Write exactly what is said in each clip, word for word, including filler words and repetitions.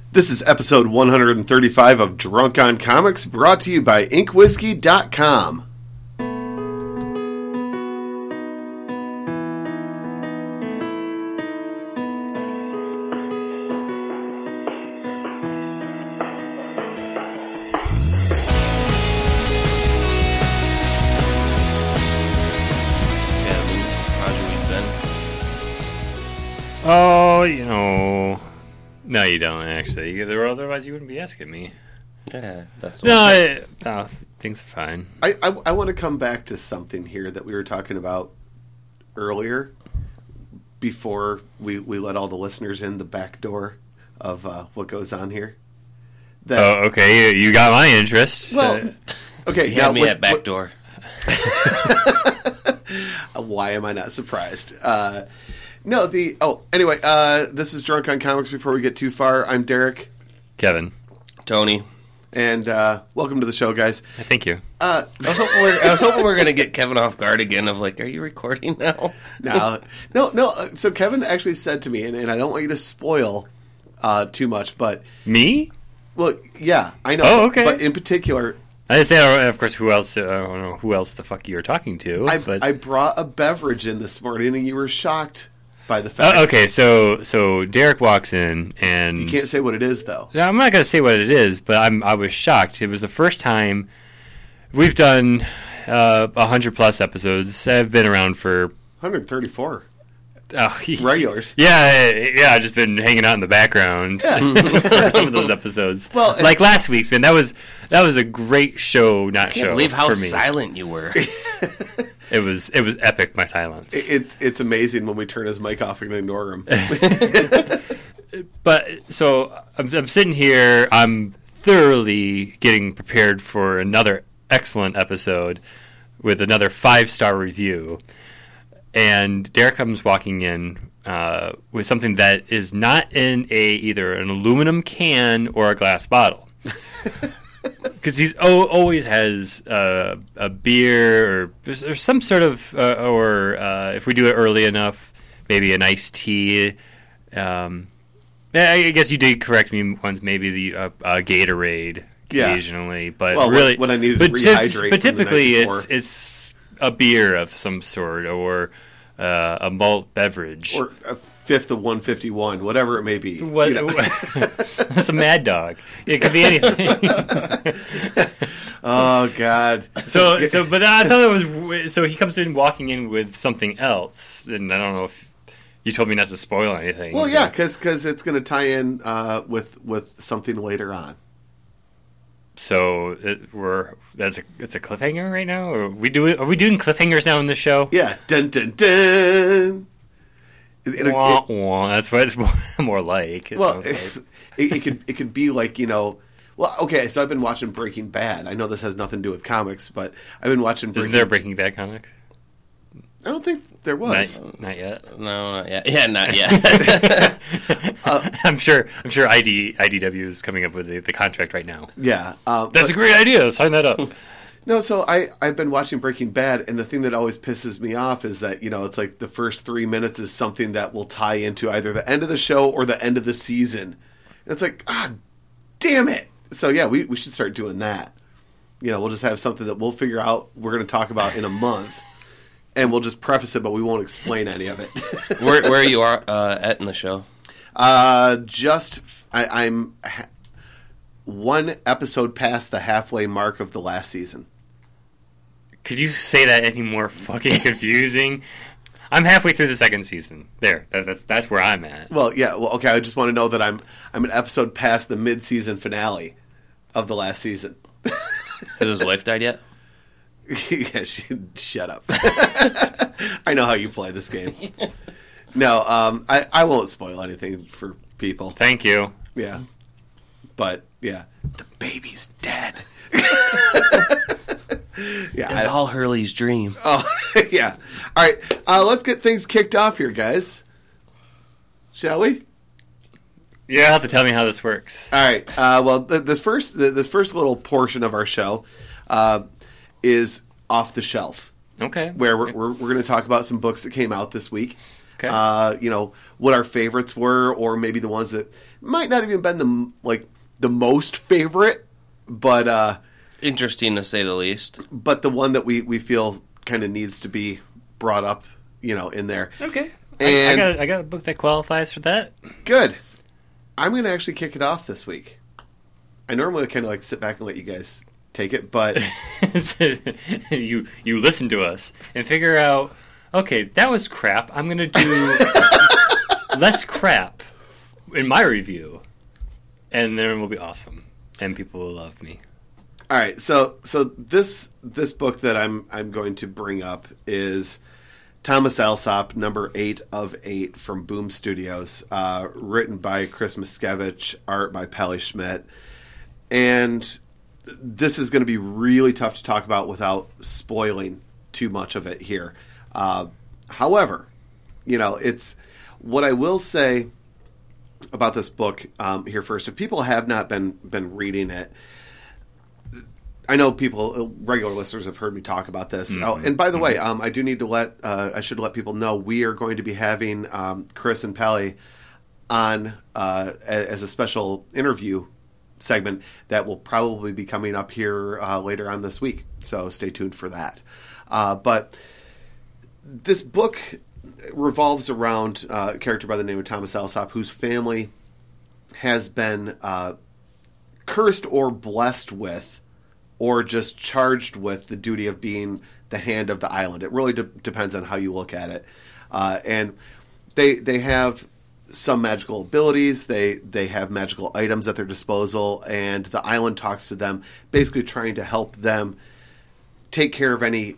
This is episode one hundred thirty-five of Drunk on Comics, brought to you by ink whiskey dot com. Oh, you know, no, you don't actually. Otherwise, you wouldn't be asking me. Yeah, that's no, I, no, things are fine. I, I, I want to come back to something here that we were talking about earlier, before we, we let all the listeners in the back door of uh, what goes on here. That, oh, okay, you, you got my interest. Well, okay, you had me what, at back what, door. Why am I not surprised? Uh, no, the oh, anyway, uh, this is Drunk on Comics. Before we get too far, I'm Derek, Kevin, Tony, and uh, welcome to the show, guys. Thank you. Uh, I was hoping we're, I was hoping we we're going to get Kevin off guard again. Of like, are you recording now? no, no, no. Uh, so Kevin actually said to me, and, and I don't want you to spoil uh, too much, but me? Well, yeah, I know. Oh, okay. But in particular, I say, of course, who else? Uh, I don't know who else the fuck you were talking to. I, but... I brought a beverage in this morning, and you were shocked by the fact. Uh, okay, so so Derek walks in, and you can't say what it is, though. No, I'm not going to say what it is, but I'm I was shocked. It was the first time we've done uh, one hundred plus episodes. I've been around for one hundred thirty-four uh, regulars. Yeah, yeah. I've just been hanging out in the background Yeah. for some of those episodes. Well, like last week's, man, that was that was a great show. Not I can't show believe how for me. silent you were. It was it was epic. My silence. It, it, it's amazing when we turn his mic off and ignore him. But so I'm, I'm sitting here. I'm thoroughly getting prepared for another excellent episode with another five star review. And Derek comes walking in uh, with something that is not in a either an aluminum can or a glass bottle. Because he's oh, always has uh, a beer or, or some sort of, uh, or uh, if we do it early enough, maybe an iced tea. Um, I guess you did correct me once, maybe the uh, uh, Gatorade occasionally, yeah. But well, really, when I needed but to rehydrate. But typically, it's it's a beer of some sort or uh, a malt beverage or a fifth of one fifty-one, whatever it may be. What? You know? That's a Mad Dog. It could be anything. Oh God. So, so, but I thought it was. So he comes in walking in with something else, and I don't know if you told me not to spoil anything. Well, so. yeah, because it's going to tie in uh, with with something later on. So it, we're that's a it's a cliffhanger right now. Or are we doing are we doing cliffhangers now in this show? Yeah, dun dun dun. It, it, wah, it, wah. That's what it's more, more like. It well, like. it, it could it could be like, you know. Well, okay, so I've been watching Breaking Bad. I know this has nothing to do with comics, but I've been watching. Breaking... Isn't there a Breaking Bad comic? I don't think there was. Not, not yet. No, not yet. Yeah, not yet. uh, I'm sure. I'm sure. I D I D W is coming up with the, the contract right now. Yeah, uh, that's but, a great idea. Sign that up. No, so I I've been watching Breaking Bad, and the thing that always pisses me off is that, you know, it's like the first three minutes is something that will tie into either the end of the show or the end of the season. And it's like, ah, damn it. So yeah, we we should start doing that. You know, we'll just have something that we'll figure out we're going to talk about in a month. And we'll just preface it, but we won't explain any of it. where where you are uh, at in the show? Uh, just I, I'm ha- one episode past the halfway mark of the last season. Could you say that any more fucking confusing? I'm halfway through the second season. There, that, that's that's where I'm at. Well, yeah. Well, okay. I just want to know that I'm I'm an episode past the mid-season finale of the last season. Has his wife died yet? Yeah, she, shut up. I know how you play this game. No, um, I, I won't spoil anything for people. Thank you. Yeah. But, yeah. The baby's dead. Yeah, it's all Hurley's dream. Oh, yeah. All right, uh, let's get things kicked off here, guys. Shall we? Yeah, you'll have to tell me how this works. All right. Uh, well, th- this first th- this first little portion of our show uh, is off the shelf. Okay. Where we're we're, we're going to talk about some books that came out this week. Okay. Uh, you know, what our favorites were, or maybe the ones that might not even been the like the most favorite, but uh, Interesting to say the least. but the one that we, we feel kind of needs to be brought up, you know, in there. Okay. And I, I got I got a book that qualifies for that. good. I'm going to actually kick it off this week. I normally kind of like sit back and let you guys take it, but you you listen to us and figure out. Okay, that was crap. I'm gonna do less crap in my review, and then it will be awesome, and people will love me. all right. So so this this book that I'm I'm going to bring up is Thomas Alsop, number eight of eight from Boom Studios, uh, written by Chris Miskevich, art by Pally Schmidt. And this is going to be really tough to talk about without spoiling too much of it here. Uh, however, you know, it's what I will say about this book um, here first. If people have not been been reading it, I know people, regular listeners, have heard me talk about this. Mm-hmm. Oh, and by the mm-hmm. way, um, I do need to let uh, I should let people know we are going to be having um, Chris and Pally on uh, as a special interview segment that will probably be coming up here uh, later on this week. So stay tuned for that. Uh, but this book revolves around uh, a character by the name of Thomas Alsop, whose family has been uh, cursed or blessed with, or just charged with the duty of being the hand of the island. It really de- depends on how you look at it. Uh, and they they have some magical abilities. They they have magical items at their disposal, and the island talks to them, basically trying to help them take care of any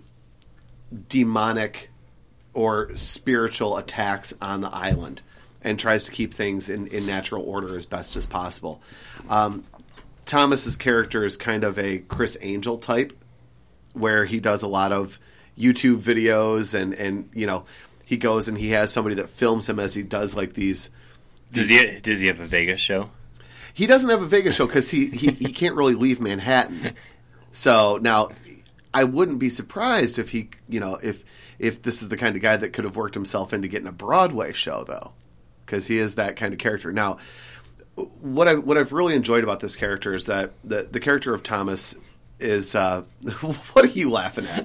demonic or spiritual attacks on the island, and tries to keep things in, in natural order as best as possible. Um, Thomas's character is kind of a Chris Angel type, where he does a lot of YouTube videos, and, and you know, he goes and he has somebody that films him as he does like these. these does he does he have a Vegas show? He doesn't have a Vegas show because he, he, he can't really leave Manhattan. So now, I wouldn't be surprised if he, you know, if if this is the kind of guy that could have worked himself into getting a Broadway show, though, because he is that kind of character. Now, what I what I've really enjoyed about this character is that the the character of Thomas is uh, what are you laughing at?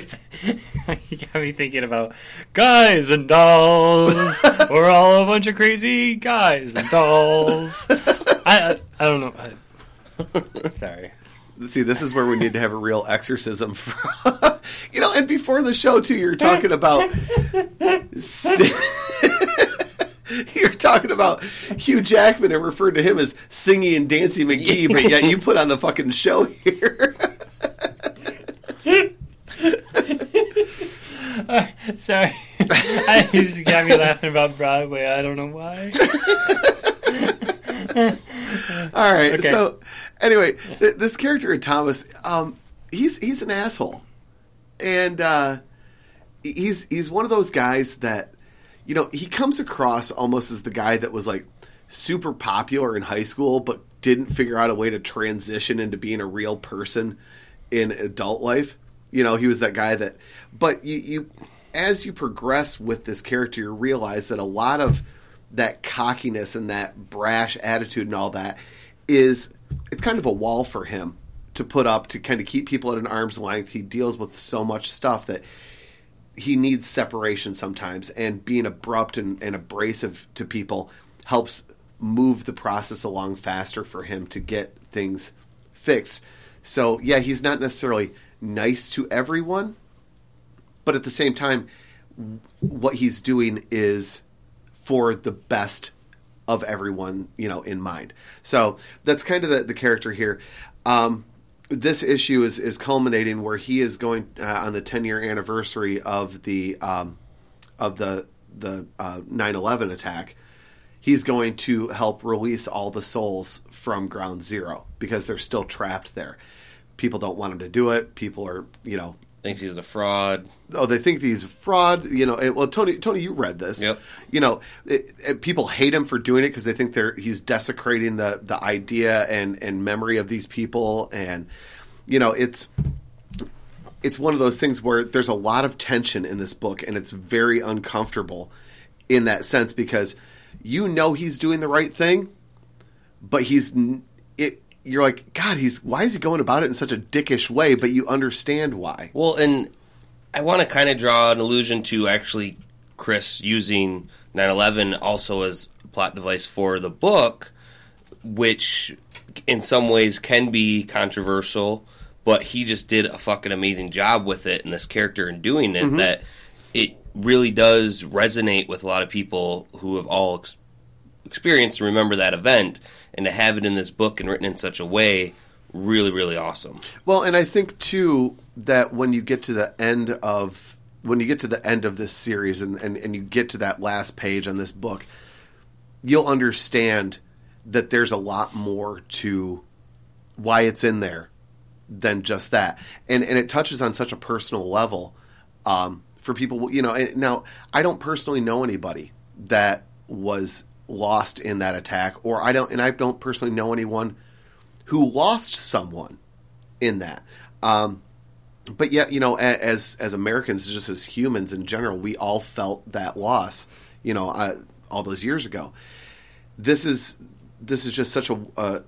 You got me thinking about guys and dolls. We're all a bunch of crazy guys and dolls. I I, I don't know. I, sorry. See, this is where we need to have a real exorcism. For, you know, and before the show too, you're talking about. You're talking about Hugh Jackman and referred to him as Singy and Dancy McGee, but yet you put on the fucking show here. uh, sorry. I, you just got me laughing about Broadway. I don't know why. All right. Okay. So, anyway, th- this character, Thomas, um, he's he's an asshole. And uh, he's he's one of those guys that, you know, he comes across almost as the guy that was like super popular in high school, but didn't figure out a way to transition into being a real person in adult life. You know, he was that guy that, but you, you as you progress with this character, you realize that a lot of that cockiness and that brash attitude and all that is, it's kind of a wall for him to put up to kind of keep people at an arm's length. He deals with so much stuff that he needs separation sometimes, and being abrupt and, and abrasive to people helps move the process along faster for him to get things fixed. So, yeah, he's not necessarily nice to everyone, but at the same time, what he's doing is for the best of everyone, you know, in mind. So that's kind of the, the character here. Um, This issue is, is culminating where he is going uh, on the ten year anniversary of the um, of the the uh, nine eleven attack. He's going to help release all the souls from Ground Zero because they're still trapped there. People don't want him to do it. People are, you know, thinks he's a fraud. Oh, they think he's a fraud. You know, and, well, Tony, Tony, you read this. Yep. You know, it, it, people hate him for doing it because they think they're he's desecrating the the idea and, and memory of these people, and you know, it's it's one of those things where there's a lot of tension in this book, and it's very uncomfortable. in that sense because you know he's doing the right thing, but he's it. You're like, God, he's why is he going about it in such a dickish way? But you understand why. Well, and I want to kind of draw an allusion to actually Chris using nine eleven also as a plot device for the book, which in some ways can be controversial, but he just did a fucking amazing job with it and this character in doing it mm-hmm. that it really does resonate with a lot of people who have all ex- experienced and remember that event, and to have it in this book and written in such a way, really, really awesome. Well, and I think too that when you get to the end of when you get to the end of this series and, and, and you get to that last page on this book, you'll understand that there's a lot more to why it's in there than just that. And and it touches on such a personal level um, for people, you know. Now, I don't personally know anybody that was lost in that attack, or I don't, and I don't personally know anyone who lost someone in that. Um, but yet, you know, as as Americans, just as humans in general, we all felt that loss, you know, uh, all those years ago. This is this is just such a a,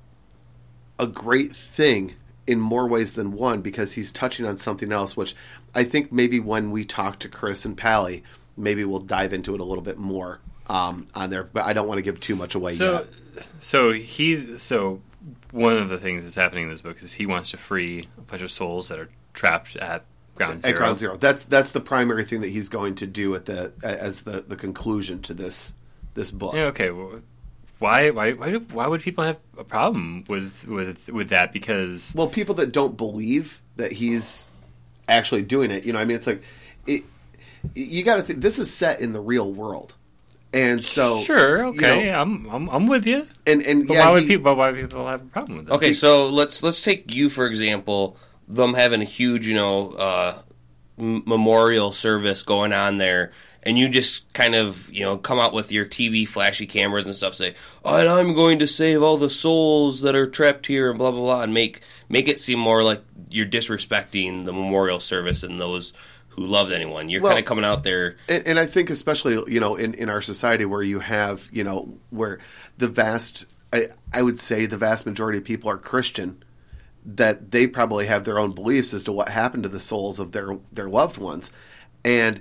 a great thing in more ways than one, because he's touching on something else, which I think maybe when we talk to Chris and Pally, maybe we'll dive into it a little bit more um, on there. But I don't want to give too much away so, yet. So he, so one of the things that's happening in this book is he wants to free a bunch of souls that are trapped at Ground Zero. At Ground Zero. That's that's the primary thing that he's going to do at the as the, the conclusion to this this book. Yeah. Okay. Well, Why, why, why, why would people have a problem with, with, with that? Because well, people that don't believe that he's actually doing it, you know, I mean, it's like it, you got to think this is set in the real world, and so sure, okay, you know, I'm, I'm, I'm with you. And and but yeah, why would he, people? But why would people have a problem with that? Okay, so let's let's take you for example. Them having a huge, you know, uh, m- memorial service going on there. And you just kind of, you know, come out with your T V flashy cameras and stuff, say, oh, and I'm going to save all the souls that are trapped here and blah, blah, blah, and make make it seem more like you're disrespecting the memorial service and those who loved anyone. You're well, kind of coming out there. And, and I think especially, you know, in, in our society where you have, you know, where the vast, I, I would say the vast majority of people are Christian, that they probably have their own beliefs as to what happened to the souls of their their loved ones. And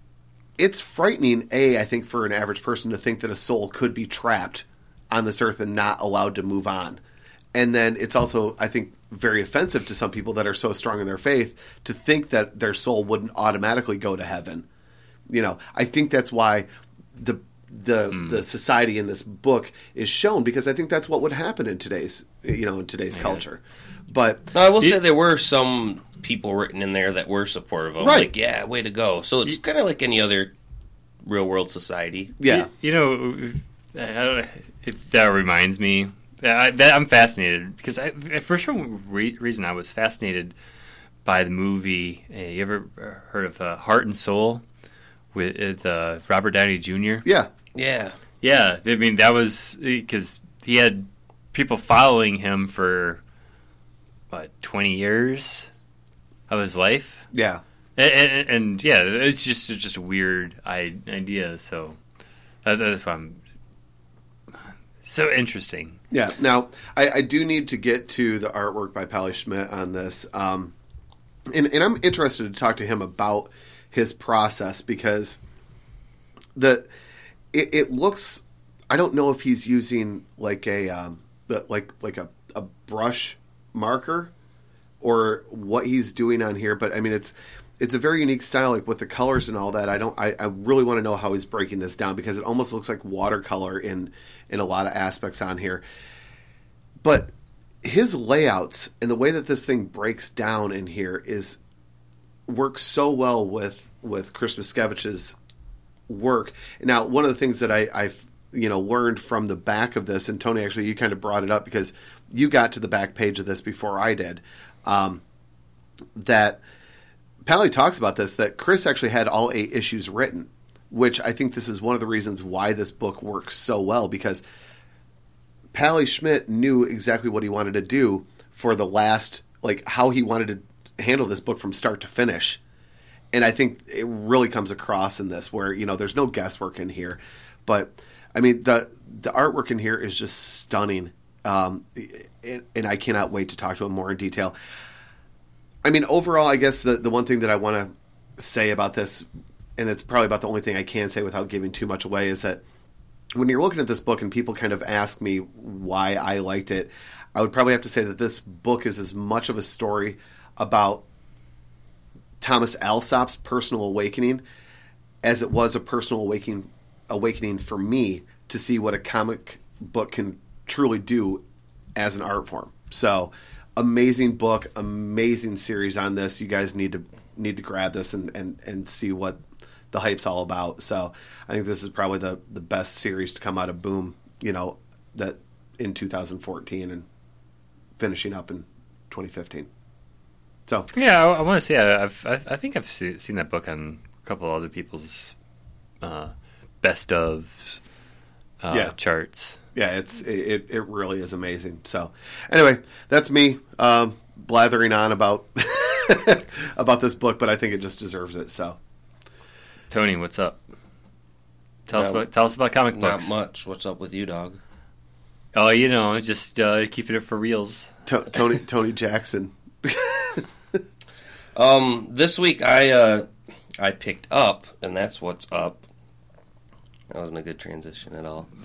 it's frightening, A, I think, for an average person to think that a soul could be trapped on this earth and not allowed to move on. And then it's also, I think, very offensive to some people that are so strong in their faith to think that their soul wouldn't automatically go to heaven. You know, I think that's why the the mm. the society in this book is shown, because I think that's what would happen in today's, you know, in today's yeah. culture. But no, I will it, say there were some people written in there that were supportive of, right. like, yeah, way to go. So it's kind of like any other real world society. Yeah, you, you know, I don't, it, that reminds me. I, that, I'm fascinated because I, for some re- reason I was fascinated by the movie. Uh, you ever heard of uh, Heart and Soul with uh, Robert Downey Junior? Yeah, yeah, yeah. I mean, that was because he had people following him for what twenty years of his life. Yeah, and, and, and yeah, it's just it's just a weird idea. So that, that's why I'm so interesting. Yeah. Now, I, I do need to get to the artwork by Pally Schmidt on this, um, and and I'm interested to talk to him about his process, because the it, it looks. I don't know if he's using like a um, the, like like a, a brush marker or what he's doing on here, but I mean it's it's a very unique style, like with the colors and all that. I don't I, I really want to know how he's breaking this down, because it almost looks like watercolor in in a lot of aspects on here. But his layouts and the way that this thing breaks down in here is works so well with with Chris Miskevich's work. Now, one of the things that I I've you know learned from the back of this, and Tony, actually you kind of brought it up because you got to the back page of this before I did, um, that Pally talks about this, that Chris actually had all eight issues written, which I think this is one of the reasons why this book works so well, because Pally Schmidt knew exactly what he wanted to do for the last, like how he wanted to handle this book from start to finish. and I think it really comes across in this, where you know there's no guesswork in here, but I mean the the artwork in here is just stunning, um, and, and I cannot wait to talk to him more in detail. I mean, overall, I guess the the one thing that I want to say about this, and it's probably about the only thing I can say without giving too much away, is that when you're looking at this book and people kind of ask me why I liked it, I would probably have to say that this book is as much of a story about Thomas Alsop's personal awakening as it was a personal awakening awakening for me to see what a comic book can truly do as an art form. So, amazing book, amazing series on this. You guys need to need to grab this and, and, and see what the hype's all about. So I think this is probably the, the best series to come out of Boom, you know, that in two thousand fourteen and finishing up in twenty fifteen. So yeah, I, I want to say I, I've I, I think I've see, seen that book on a couple of other people's uh, best of uh, yeah. charts. Yeah, it's it it really is amazing. So anyway, that's me um, blathering on about about this book, but I think it just deserves it. So. Tony, what's up? Tell Not, us about tell us about comic not books. Not much. What's up with you, dog? Oh, you know, just uh, keeping it for reals. To- Tony Tony Jackson. um, this week I uh, I picked up, and that's what's up. That wasn't a good transition at all.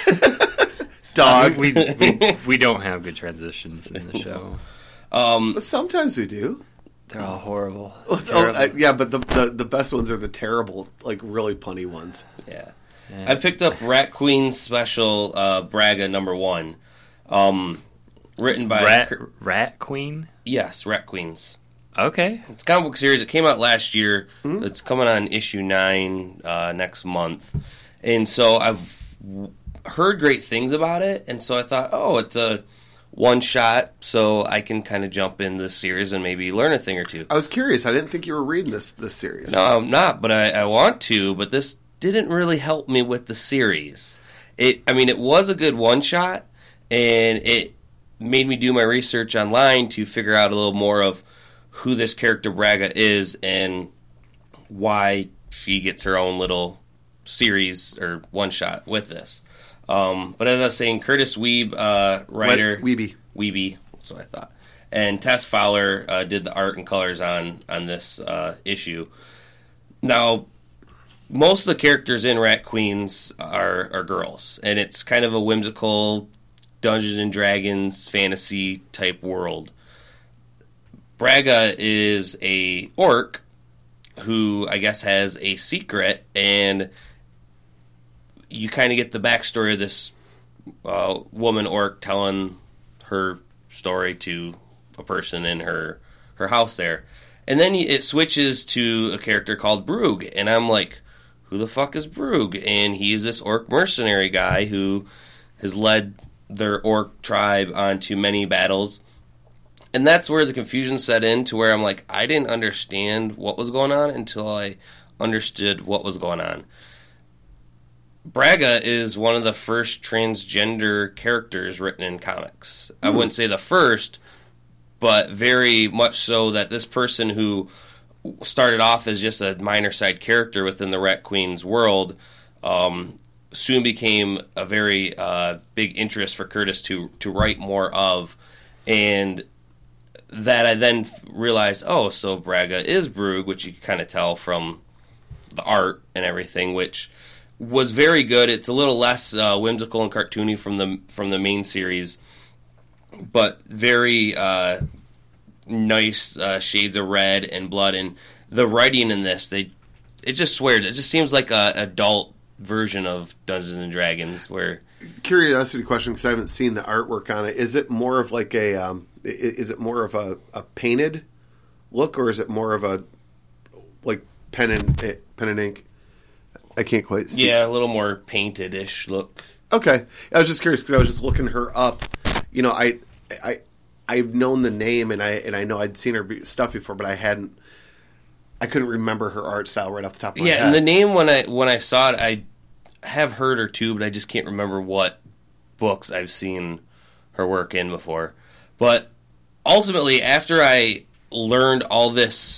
Dog. we, we, we we don't have good transitions in the show. Um, Sometimes we do. They're all horrible. Oh, uh, yeah, but the, the the best ones are the terrible, like really punny ones. Yeah. yeah. I picked up Rat Queen's special uh, Braga number one, um, written by Rat, Cur- Rat Queen. Yes, Rat Queens. Okay, it's a comic book series. It came out last year. Mm-hmm. It's coming on issue nine uh, next month, and so I've heard great things about it, and so I thought, oh, it's a one shot, so I can kind of jump in this series and maybe learn a thing or two. I was curious. I didn't think you were reading this this series. No, I'm not, but I, I want to. But this didn't really help me with the series. It, I mean, it was a good one shot, and it made me do my research online to figure out a little more of who this character Braga is and why she gets her own little series or one shot with this. Um, but as I was saying, Curtis Weeb, uh, writer, what? Weeby, Weeby, that's what I thought, and Tess Fowler uh, did the art and colors on on this uh, issue. Now, most of the characters in Rat Queens are are girls, and it's kind of a whimsical Dungeons and Dragons fantasy type world. Braga is a orc who I guess has a secret, and you kind of get the backstory of this uh, woman orc telling her story to a person in her her house there. And then it switches to a character called Brug, and I'm like, who the fuck is Brug? And he's this orc mercenary guy who has led their orc tribe onto many battles. And that's where the confusion set in, to where I'm like, I didn't understand what was going on until I understood what was going on. Braga is one of the first transgender characters written in comics. I wouldn't say the first, but very much so that this person who started off as just a minor side character within the Rat Queen's world um, soon became a very uh, big interest for Curtis to, to write more of. And that I then realized, oh, so Braga is Brug, which you can kind of tell from the art and everything, which was very good. It's a little less uh, whimsical and cartoony from the from the main series, but very uh, nice uh, shades of red and blood. And the writing in this, they it just swears. It just seems like a adult version of Dungeons and Dragons. Where curiosity question, because I haven't seen the artwork on it. Is it more of like a um, is it more of a, a painted look, or is it more of a like pen and pen and ink? I can't quite see. Yeah, a little more painted-ish look. Okay. I was just curious because I was just looking her up. You know, I, I, I've known the name, and I and I know I'd seen her stuff before, but I hadn't. I couldn't remember her art style right off the top of my yeah, head. Yeah, and the name, when I when I saw it, I have heard her too, but I just can't remember what books I've seen her work in before. But ultimately, after I learned all this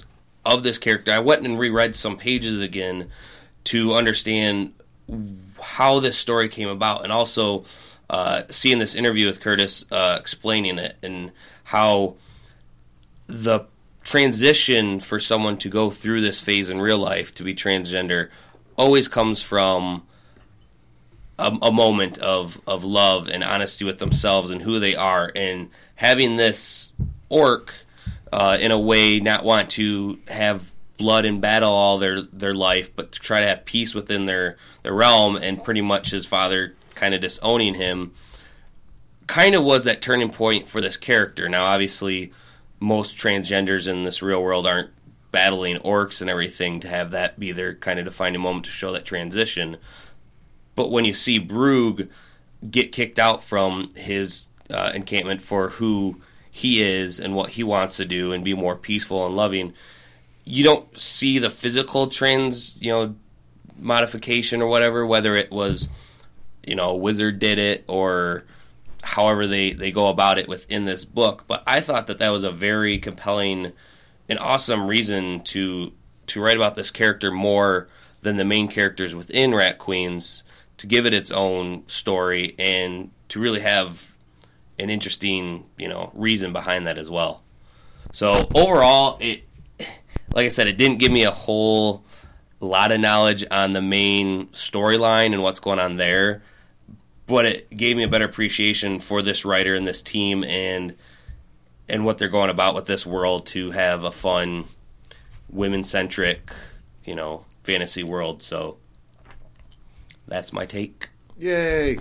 of this character. I went and reread some pages again to understand how this story came about, and also uh, seeing this interview with Curtis uh, explaining it and how the transition for someone to go through this phase in real life to be transgender always comes from a, a moment of, of love and honesty with themselves and who they are, and having this orc uh, in a way not want to have blood and battle all their, their life, but to try to have peace within their, their realm, and pretty much his father kind of disowning him, kind of was that turning point for this character. Now, obviously, most transgenders in this real world aren't battling orcs and everything to have that be their kind of defining moment to show that transition. But when you see Brugh get kicked out from his uh, encampment for who he is and what he wants to do and be more peaceful and loving, you don't see the physical trans, you know, modification or whatever, whether it was, you know, a wizard did it or however they, they go about it within this book. But I thought that that was a very compelling and awesome reason to to write about this character more than the main characters within Rat Queens, to give it its own story and to really have an interesting, you know, reason behind that as well. So overall, it, like I said, it didn't give me a whole lot of knowledge on the main storyline and what's going on there, but it gave me a better appreciation for this writer and this team and and what they're going about with this world to have a fun, women-centric, you know, fantasy world. So that's my take. Yay!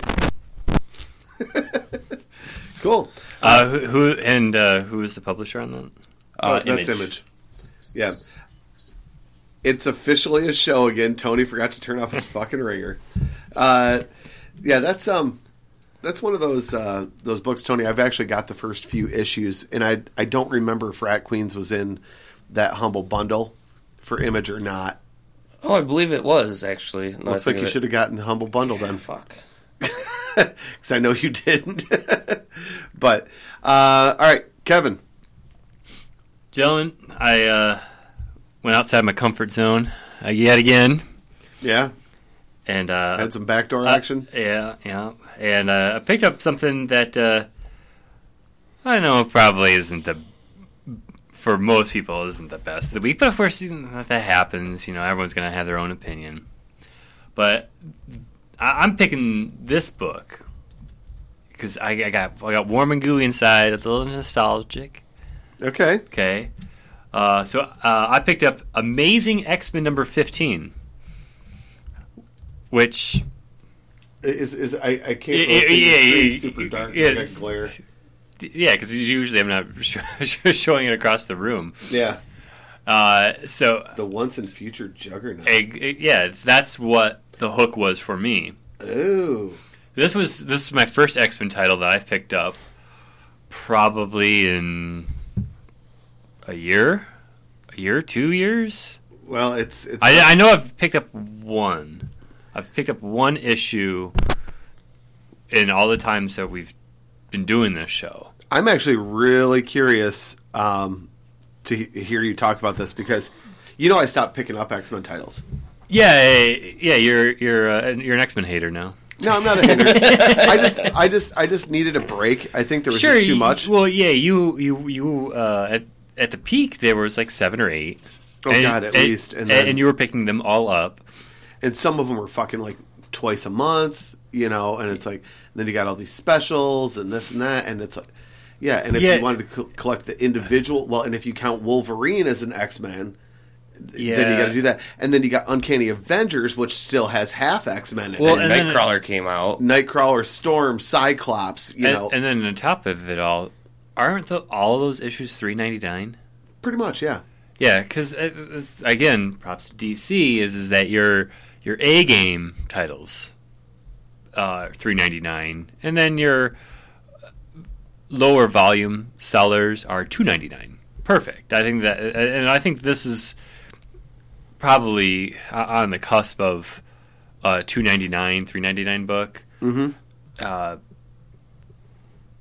Cool. Uh, who, who and uh, who is the publisher on that? Oh, Uh, that's Image. Yeah. It's officially a show again. Tony forgot to turn off his fucking ringer. Uh, yeah, that's um, that's one of those uh, those books, Tony. I've actually got the first few issues, and I I don't remember if Rat Queens was in that humble bundle for Image or not. Oh, I believe it was, actually. No, Looks like you should have gotten the humble bundle then. Fuck. Because I know you didn't. But uh, all right, Kevin. Gentlemen, I uh, went outside my comfort zone uh, yet again. Yeah. And uh, Had some backdoor uh, action. Yeah, yeah. And uh, I picked up something that uh, I know probably isn't the, for most people, isn't the best of the week. But of course, you know, if that happens, you know, everyone's going to have their own opinion. But I, I'm picking this book because I, I got I got warm and gooey inside, a little nostalgic. Okay. Okay. Uh, so uh, I picked up Amazing X-Men number fifteen, which Is is I, I can't. Yeah, really see yeah, the screen yeah, super dark. yeah. I got glare. yeah, because usually I'm not showing it across the room. Yeah. Uh, so The once and future Juggernaut. eh, yeah, that's what the hook was for me. Ooh. This was this was my first X-Men title that I picked up probably in a year, a year, two years. Well, it's it's. I, I know I've picked up one. I've picked up one issue in all the times that we've been doing this show. I'm actually really curious um, to he- hear you talk about this because you know I stopped picking up X-Men titles. Yeah, yeah, you're you're uh, you're an X-Men hater now. No, I'm not a hater. I just I just I just needed a break. I think there was Sure, just too you- much. Well, yeah, you you you uh, at at the peak there was like seven or eight. Oh, God, at least. And and, then- and you were picking them all up. And some of them were fucking like twice a month, you know, and it's like, then you got all these specials and this and that, and it's like, yeah, and if Yeah. you wanted to co- collect the individual, well, and if you count Wolverine as an X-Men, Yeah. then you got to do that. And then you got Uncanny Avengers, which still has half X-Men in Well, it. and then- Nightcrawler came out. Nightcrawler, Storm, Cyclops, you and, know, and then on top of it all, aren't the, all of those issues three ninety-nine? pretty much, yeah. Yeah, because uh, again, props to D C is is that your your A game titles, uh, three ninety nine, and then your lower volume sellers are two ninety nine. Perfect. I think that, and I think this is probably on the cusp of a two ninety nine, three ninety nine book. Mm-hmm. Uh,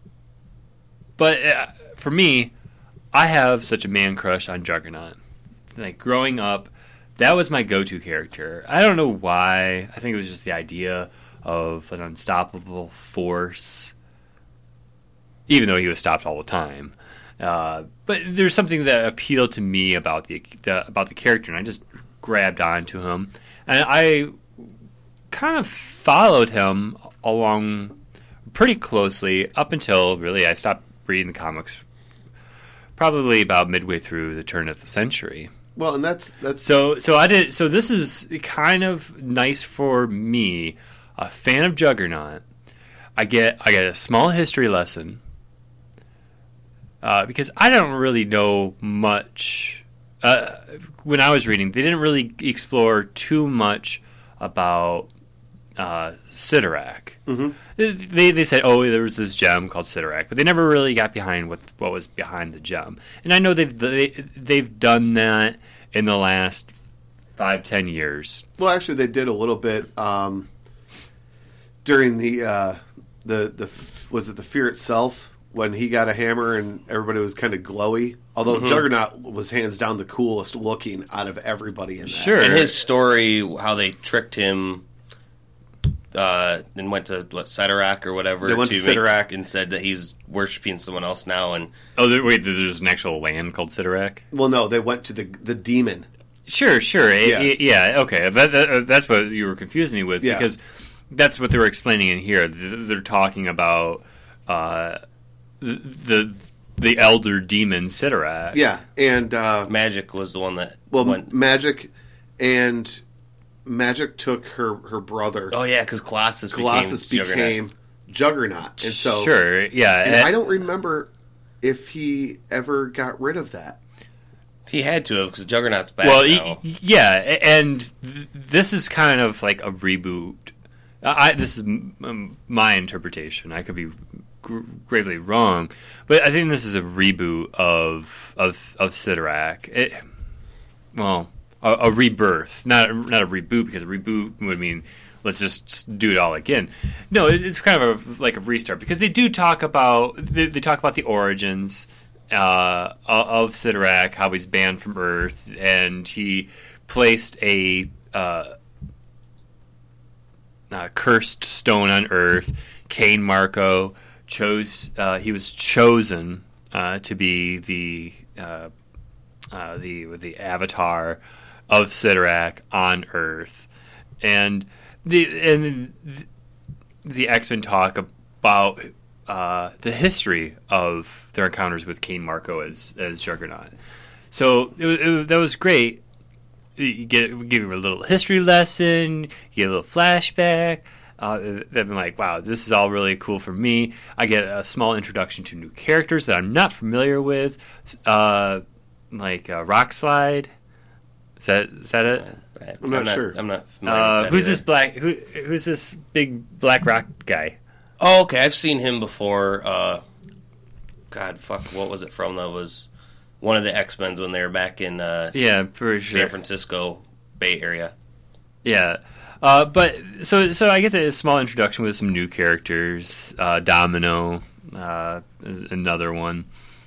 but uh, for me, I have such a man crush on Juggernaut like growing up, that was my go-to character. I don't know why. I think it was just the idea of an unstoppable force, even though he was stopped all the time. Uh, but there's something that appealed to me about the, the about the character, and I just grabbed onto him, and I kind of followed him along pretty closely up until really I stopped reading the comics, probably about midway through the turn of the century. Well, and that's that's so so I did so this is kind of nice for me, a fan of Juggernaut. I get I get a small history lesson. Uh, because I don't really know much. Uh, when I was reading, they didn't really explore too much about uh, Cyttorak. Mm-hmm. They they said, oh, there was this gem called Cyttorak, but they never really got behind what what was behind the gem. And I know they've they, they've done that in the last five ten years. Well, actually, they did a little bit um, during the uh, the the was it the Fear Itself. When he got a hammer and everybody was kind of glowy. Although mm-hmm. Juggernaut was hands down the coolest looking out of everybody in that. Sure. And his story, how they tricked him uh, and went to, what, Cyttorak or whatever. They went to, to Cyttorak. And said that he's worshiping someone else now. And Oh, there, wait, there's an actual land called Cyttorak? Well, no, they went to the the demon. Sure, sure. Yeah, it, it, yeah okay. That, that, that's what you were confusing me with. Yeah. Because that's what they were explaining in here. They're talking about... Uh, The, the the elder demon Cyttorak. Yeah, and uh, Magic was the one that well, went. Magic and Magic took her, her brother. Oh yeah, because Colossus Colossus became, became Juggernaut. Juggernaut, and so sure, yeah. And and I don't remember if he ever got rid of that. He had to have because Juggernaut's back well, now. Well, yeah, and th- this is kind of like a reboot. I this is m- my interpretation. I could be gravely wrong, but I think this is a reboot of of of Cyttorak. It, well, a, a rebirth, not not a reboot, because a reboot would mean let's just do it all again. No, it's kind of a, like a restart, because they do talk about they, they talk about the origins uh, of Cyttorak, how he's banned from Earth, and he placed a uh, uh, cursed stone on Earth. Cain Marko chose uh, he was chosen uh, to be the uh, uh, the the avatar of Cyttorak on Earth, and the and the, the X-Men talk about uh, the history of their encounters with Cain Marko as as Juggernaut. So it, it, that was great. You get give you a little history lesson, you get a little flashback. Uh, they've been like, wow, this is all really cool for me. I get a small introduction to new characters that I'm not familiar with, uh, like uh, Rockslide. Is that is that it? I'm not, I'm not sure. I'm not familiar uh, with that who's either. this black? Who, who's this big black rock guy? Oh, okay. I've seen him before. Uh, God, fuck. What was it from? That was one of the X-Men when they were back in uh, Yeah, pretty sure. San Francisco Bay Area. Yeah. Uh, but so so I get a small introduction with some new characters. Uh, Domino, uh, is another one,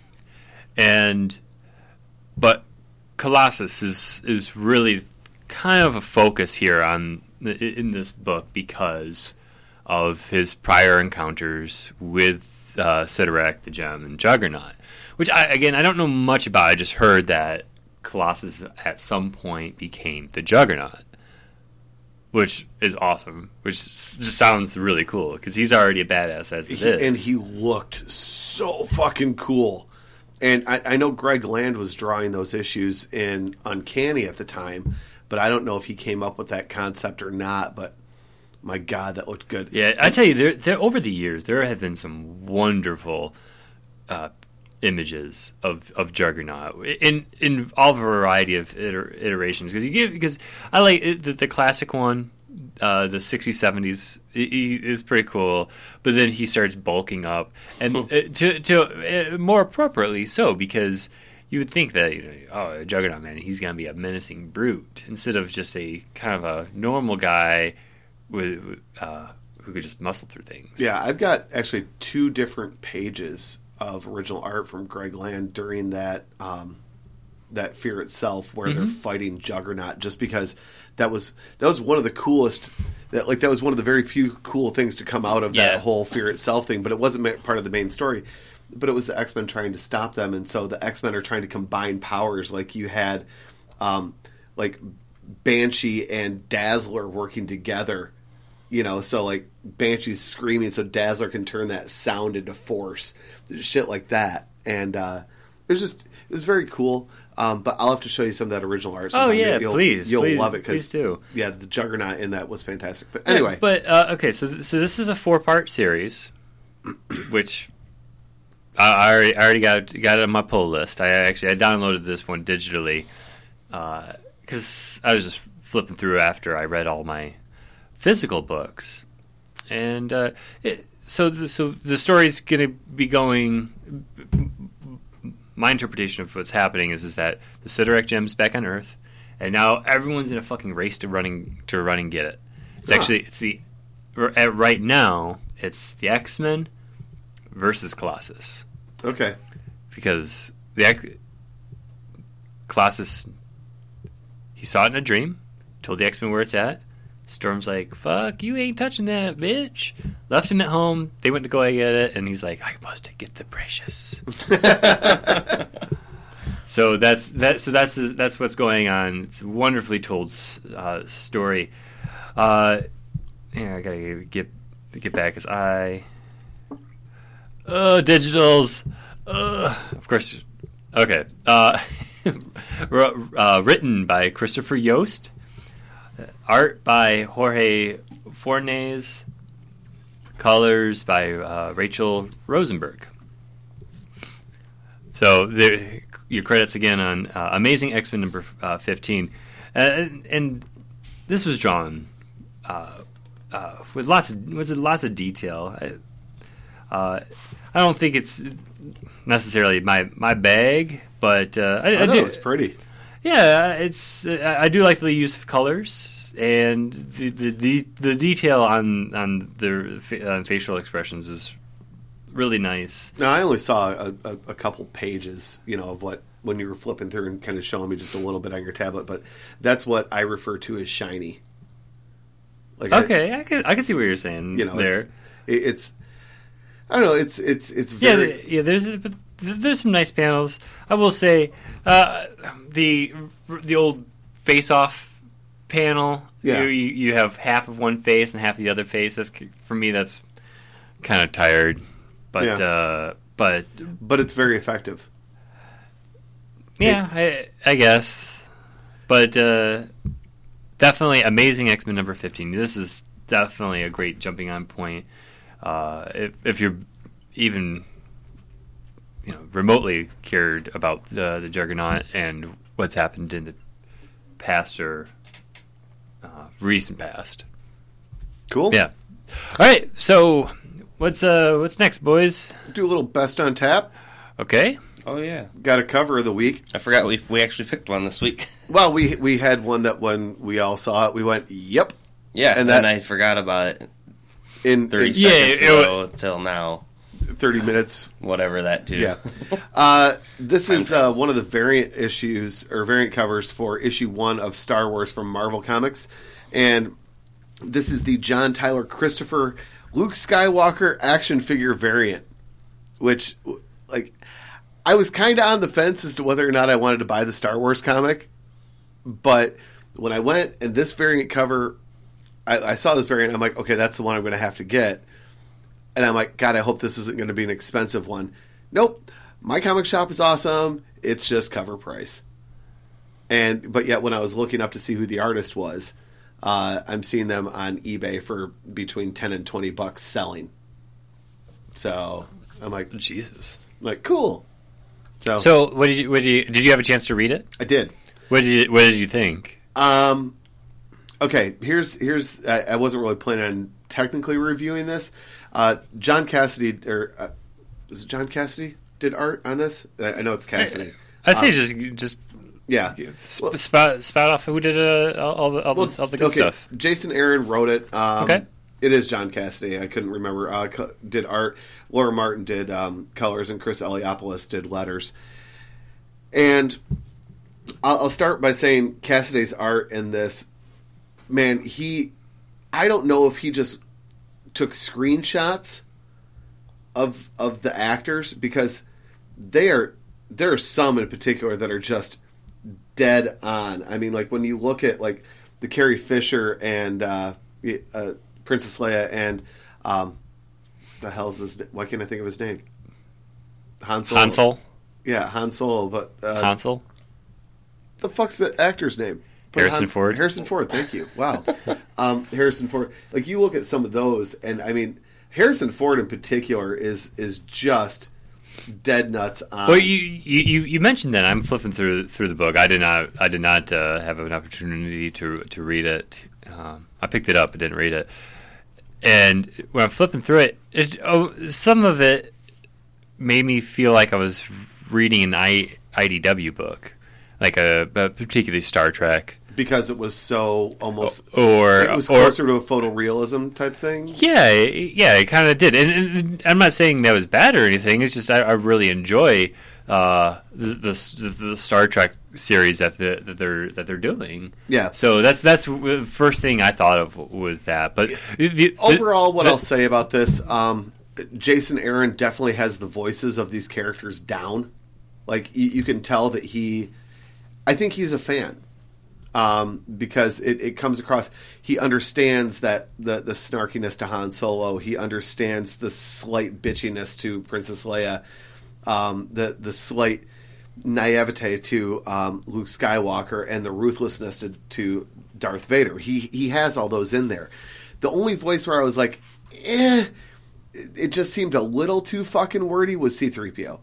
and but Colossus is is really kind of a focus here on in this book because of his prior encounters with uh, Cyttorak, the Gem, and Juggernaut. Which I, again I don't know much about. I just heard that Colossus at some point became the Juggernaut. Which is awesome. Which just sounds really cool because he's already a badass as it he, is. And he looked so fucking cool. And I, I know Greg Land was drawing those issues in Uncanny at the time, but I don't know if he came up with that concept or not. But my God, that looked good. Yeah, I tell you, there, there over the years there have been some wonderful uh, images of, of Juggernaut in in all variety of iter- iterations because you give because I like it, the, the classic one, uh, the sixties seventies is pretty cool, but then he starts bulking up and uh, to to uh, more appropriately so because you would think that you know oh Juggernaut man he's gonna be a menacing brute instead of just a kind of a normal guy with uh, who could just muscle through things. Yeah, I've got actually two different pages of original art from Greg Land during that um, that Fear Itself, where mm-hmm. they're fighting Juggernaut, just because that was that was one of the coolest. That like that was one of the very few cool things to come out of yeah. that whole Fear Itself thing, but it wasn't part of the main story. But it was the X-Men trying to stop them, and so the X-Men are trying to combine powers. Like you had, um, like Banshee and Dazzler working together. You know, so like Banshee's screaming so Dazzler can turn that sound into force, shit like that. And uh, it was just it was very cool. Um, but I'll have to show you some of that original art. Oh yeah, you'll, please, you'll please, love it. Please do. Yeah, the Juggernaut in that was fantastic. But anyway, yeah, but uh, okay, so th- so this is a four part series, which I, I already I already got got it on my pull list. I actually I downloaded this one digitally because uh, I was just flipping through after I read all my physical books, and uh, it, so the, so the story's going to be going. My interpretation of what's happening is is that the Sidorak gem's back on Earth, and now everyone's in a fucking race to running to run and get it. It's huh. actually it's the right now it's the X-Men versus Colossus. Okay, because the Colossus he saw it in a dream, told the X-Men where it's at. Storm's like, fuck, you ain't touching that, bitch. Left him at home. They went to go get it, and he's like, I must get the precious. so that's that. So that's that's what's going on. It's a wonderfully told uh, story. Uh, yeah, I gotta get get back because I. Oh, digitals. Uh, of course. Okay. Uh, uh, written by Christopher Yost. Art by Jorge Fornes. Colors by uh, Rachel Rosenberg. So there, your credits again on uh, Amazing X-Men number uh, fifteen, uh, and, and this was drawn uh, uh, with lots of with lots of detail. I, uh, I don't think it's necessarily my my bag, but uh, I, I, I thought do, it was pretty. Yeah, it's I do like the use of colors and the the, the, the detail on on their uh, facial expressions is really nice. Now I only saw a, a, a couple pages, you know, of what when you were flipping through and kind of showing me just a little bit on your tablet, but that's what I refer to as shiny. Like okay, I, I can I can see what you're saying. You know, there, it's, it's I don't know, it's it's it's very yeah yeah. There's but there's some nice panels. I will say uh, the the old face-off panel. Yeah. You, you have half of one face and half the other face. That's for me. That's kind of tired, but yeah. uh, but but it's very effective. Yeah, it, I I guess, but uh, definitely Amazing X-Men number fifteen. This is definitely a great jumping on point. Uh, if, if you're even you know remotely cared about the, the Juggernaut and what's happened in the past or uh, recent past. Cool. Yeah. All right. So what's uh what's next, boys? Do a little best on tap. Okay. Oh yeah. Got a cover of the week. I forgot we we actually picked one this week. Well, we we had one that when we all saw it, we went, "Yep." Yeah, and and that, then I forgot about it. In thirty in, seconds yeah, ago till now. Thirty minutes. Whatever that too. Yeah. Uh, this is uh, one of the variant issues or variant covers for issue one of Star Wars from Marvel Comics, and this is the John Tyler Christopher Luke Skywalker action figure variant, which, like, I was kind of on the fence as to whether or not I wanted to buy the Star Wars comic, but when I went and this variant cover, I, I saw this variant, I'm like, okay, that's the one I'm going to have to get. And I'm like, God, I hope this isn't going to be an expensive one. Nope. My comic shop is awesome. It's just cover price. And but yet when I was looking up to see who the artist was, uh, I'm seeing them on eBay for between ten and twenty bucks selling. So I'm like, Jesus. I'm like, cool. So, so what did you what did you did you have a chance to read it? I did. What did you what did you think? Um okay, here's here's I, I wasn't really planning on technically reviewing this. Uh, John Cassidy, or uh, is it John Cassidy did art on this? I, I know it's Cassidy. I, I say um, just just yeah, sp- well, spout, spout off who did uh, all the all, well, this, all the good okay. stuff. Jason Aaron wrote it. Um, okay, it is John Cassidy. I couldn't remember. Uh, co- did art. Laura Martin did um, colors, and Chris Eliopoulos did letters. And I'll, I'll start by saying Cassaday's art in this, man, he, I don't know if he just took screenshots of of the actors, because they are, there are some in particular that are just dead on. I mean, like, when you look at, like, the Carrie Fisher and uh, uh, Princess Leia and, um, the hell's his name? Why can't I think of his name? Han Solo. Hansel? Yeah, Han Solo, but... Uh, Hansel? The fuck's the actor's name? Put Harrison Han, Ford. Harrison Ford, thank you. Wow. um, Harrison Ford. Like, you look at some of those, and, I mean, Harrison Ford in particular is is just dead nuts on... Well, you, you, you mentioned that. I'm flipping through through the book. I did not I did not uh, have an opportunity to to read it. Um, I picked it up, but didn't read it. And when I'm flipping through it, it oh, some of it made me feel like I was reading an I, IDW book, like a, a particularly Star Trek. Because it was so almost... Or... It was or, closer to a photorealism type thing? Yeah, yeah, it kind of did. And, and I'm not saying that was bad or anything. It's just I, I really enjoy uh, the, the the Star Trek series that the, that they're that they're doing. Yeah. So that's that's the first thing I thought of with that. But the, the, overall, what the, I'll say about this, um, Jason Aaron definitely has the voices of these characters down. Like, you, you can tell that he... I think he's a fan. Um, because it, it comes across, he understands that the, the snarkiness to Han Solo, he understands the slight bitchiness to Princess Leia, um, the the slight naivete to um, Luke Skywalker, and the ruthlessness to, to Darth Vader. He he has all those in there. The only voice where I was like, eh, it just seemed a little too fucking wordy was C three P O,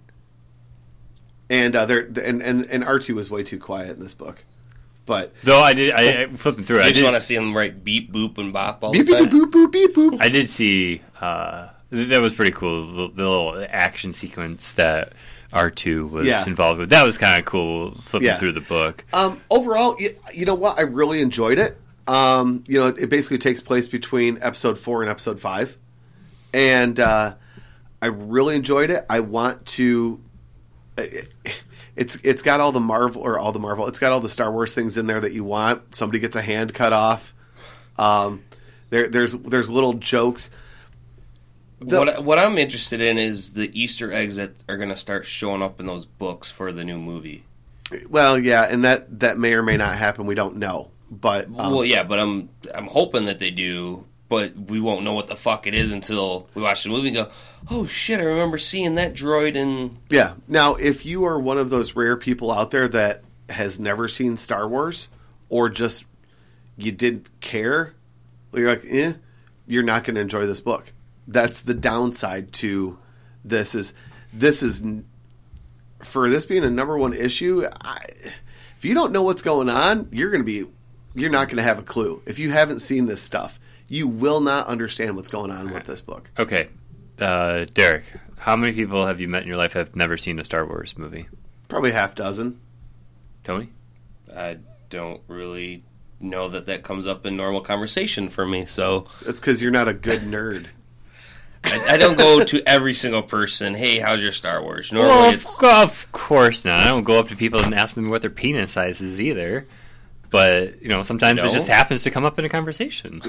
and uh, there and and and R two was way too quiet in this book. But though I did, I, I flipping through. You I just did, want to see him write beep, boop, and bop all beep, the time. beep, boop, boop, beep, boop. I did see uh, that was pretty cool. The, the little action sequence that R two was Yeah. involved with. That was kind of cool. Flipping Yeah. through the book. Um, overall, you, you know what? I really enjoyed it. Um, you know, it, it basically takes place between episode four and episode five, and uh, I really enjoyed it. I want to. It, It's it's got all the Marvel or all the Marvel. It's got all the Star Wars things in there that you want. Somebody gets a hand cut off. Um, there there's there's little jokes. The, what what I'm interested in is the Easter eggs that are going to start showing up in those books for the new movie. well, yeah, and that, that may or may not happen. We don't know, but um, well, yeah, but I'm I'm hoping that they do. But we won't know what the fuck it is until we watch the movie and go, oh shit, I remember seeing that droid in... yeah. Now, if you are one of those rare people out there that has never seen Star Wars, or just you didn't care, you're like, eh, you're not going to enjoy this book. That's the downside to this. Is this is for this being a number one issue. I, if you don't know what's going on, you're going to be, you're not going to have a clue. If you haven't seen this stuff, you will not understand what's going on with this book. Okay, uh, Derek, how many people have you met in your life that have never seen a Star Wars movie? Probably half dozen. Tony? I don't really know that that comes up in normal conversation for me, so... That's because you're not a good nerd. I, I don't go to every single person, hey, how's your Star Wars? Normally Well, it's... of, of course not. I don't go up to people and ask them what their penis size is either. But, you know, sometimes No. it just happens to come up in a conversation.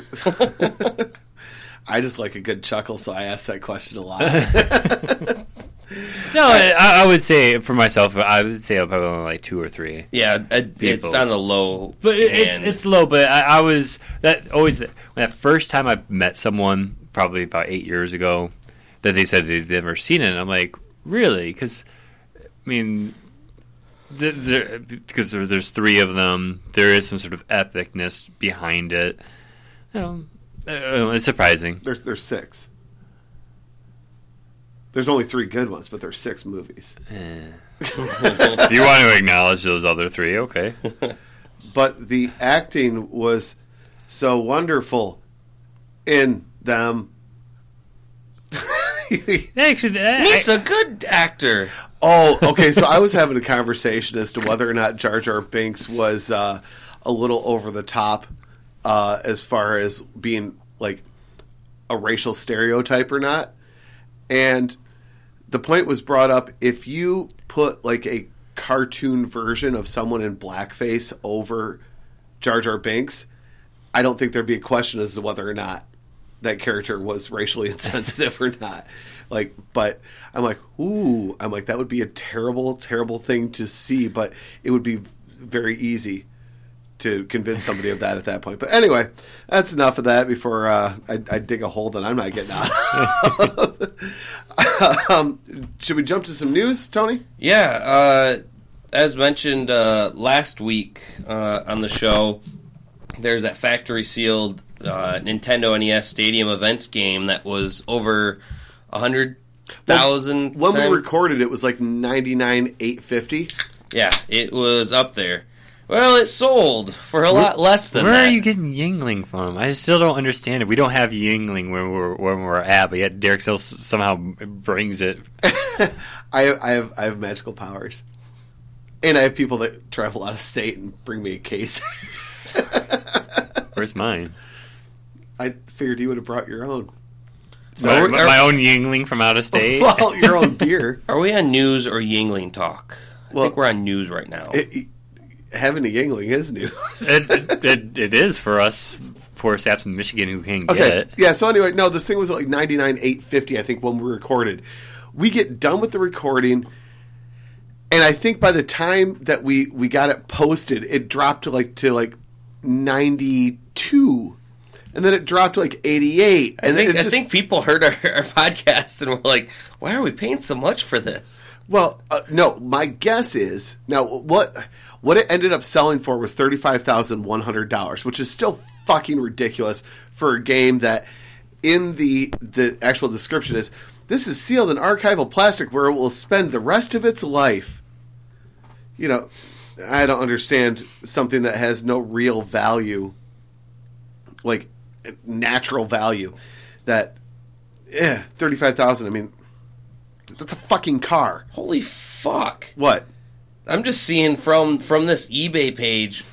I just like a good chuckle, so I ask that question a lot. No, I, I would say, for myself, I would say I'm probably only like two or three. Yeah, I, it's People. on the low But it, end. it's it's low. But I, I was that always when that first time I met someone, probably about eight years ago, that they said they'd never seen it. And I'm like, really? Because I mean, the, the, because there, there's three of them, there is some sort of epicness behind it. You know, I don't know, it's surprising. There's there's six. There's only three good ones, but there's six movies. Eh. If you want to acknowledge those other three, okay. But the acting was so wonderful in them. Actually, I, He's a good actor. Oh, okay. So I was having a conversation as to whether or not Jar Jar Binks was uh, a little over the top uh, as far as being like a racial stereotype or not. And the point was brought up, if you put like a cartoon version of someone in blackface over Jar Jar Binks, I don't think there'd be a question as to whether or not that character was racially insensitive or not. Like, but I'm like, ooh, I'm like, that would be a terrible, terrible thing to see, but it would be very easy to convince somebody of that at that point. But anyway, that's enough of that before uh, I, I dig a hole that I'm not getting out of. um, should we jump to some news, Tony? Yeah, uh, as mentioned uh, last week uh, on the show, there's that factory sealed uh, Nintendo N E S Stadium Events game that was over a hundred thousand. When we recorded, it was like ninety-nine eight fifty. Yeah, it was up there. Well, it sold for a lot less than Where that. are you getting Yingling from? I still don't understand it. We don't have Yingling where we're where we're at, but yet Derek still s- somehow brings it. I, I have I have magical powers, and I have people that travel out of state and bring me a case. Where's mine? I figured you would have brought your own. So my, my own Yingling from out of state. Well, your own beer. Are we on news or Yingling talk? I Well, think we're on news right now. It, it, having a Yingling is news. it, it, it, it is for us poor saps in Michigan who can't get Okay, it. yeah. So anyway, no, this thing was like ninety-nine eight fifty. I think when we recorded, we get done with the recording, and I think by the time that we we got it posted, it dropped to like to like ninety-two. And then it dropped to like eighty-eight. And I think, then it I just, think people heard our, our podcast and were like, why are we paying so much for this? Well, uh, no, my guess is, now what what it ended up selling for was thirty-five thousand one hundred dollars, which is still fucking ridiculous for a game that in the the actual description is, this is sealed in archival plastic where it will spend the rest of its life. You know, I don't understand something that has no real value, like natural value, that, yeah, thirty-five thousand dollars, I mean, that's a fucking car. Holy fuck. What? I'm just seeing from, from this eBay page,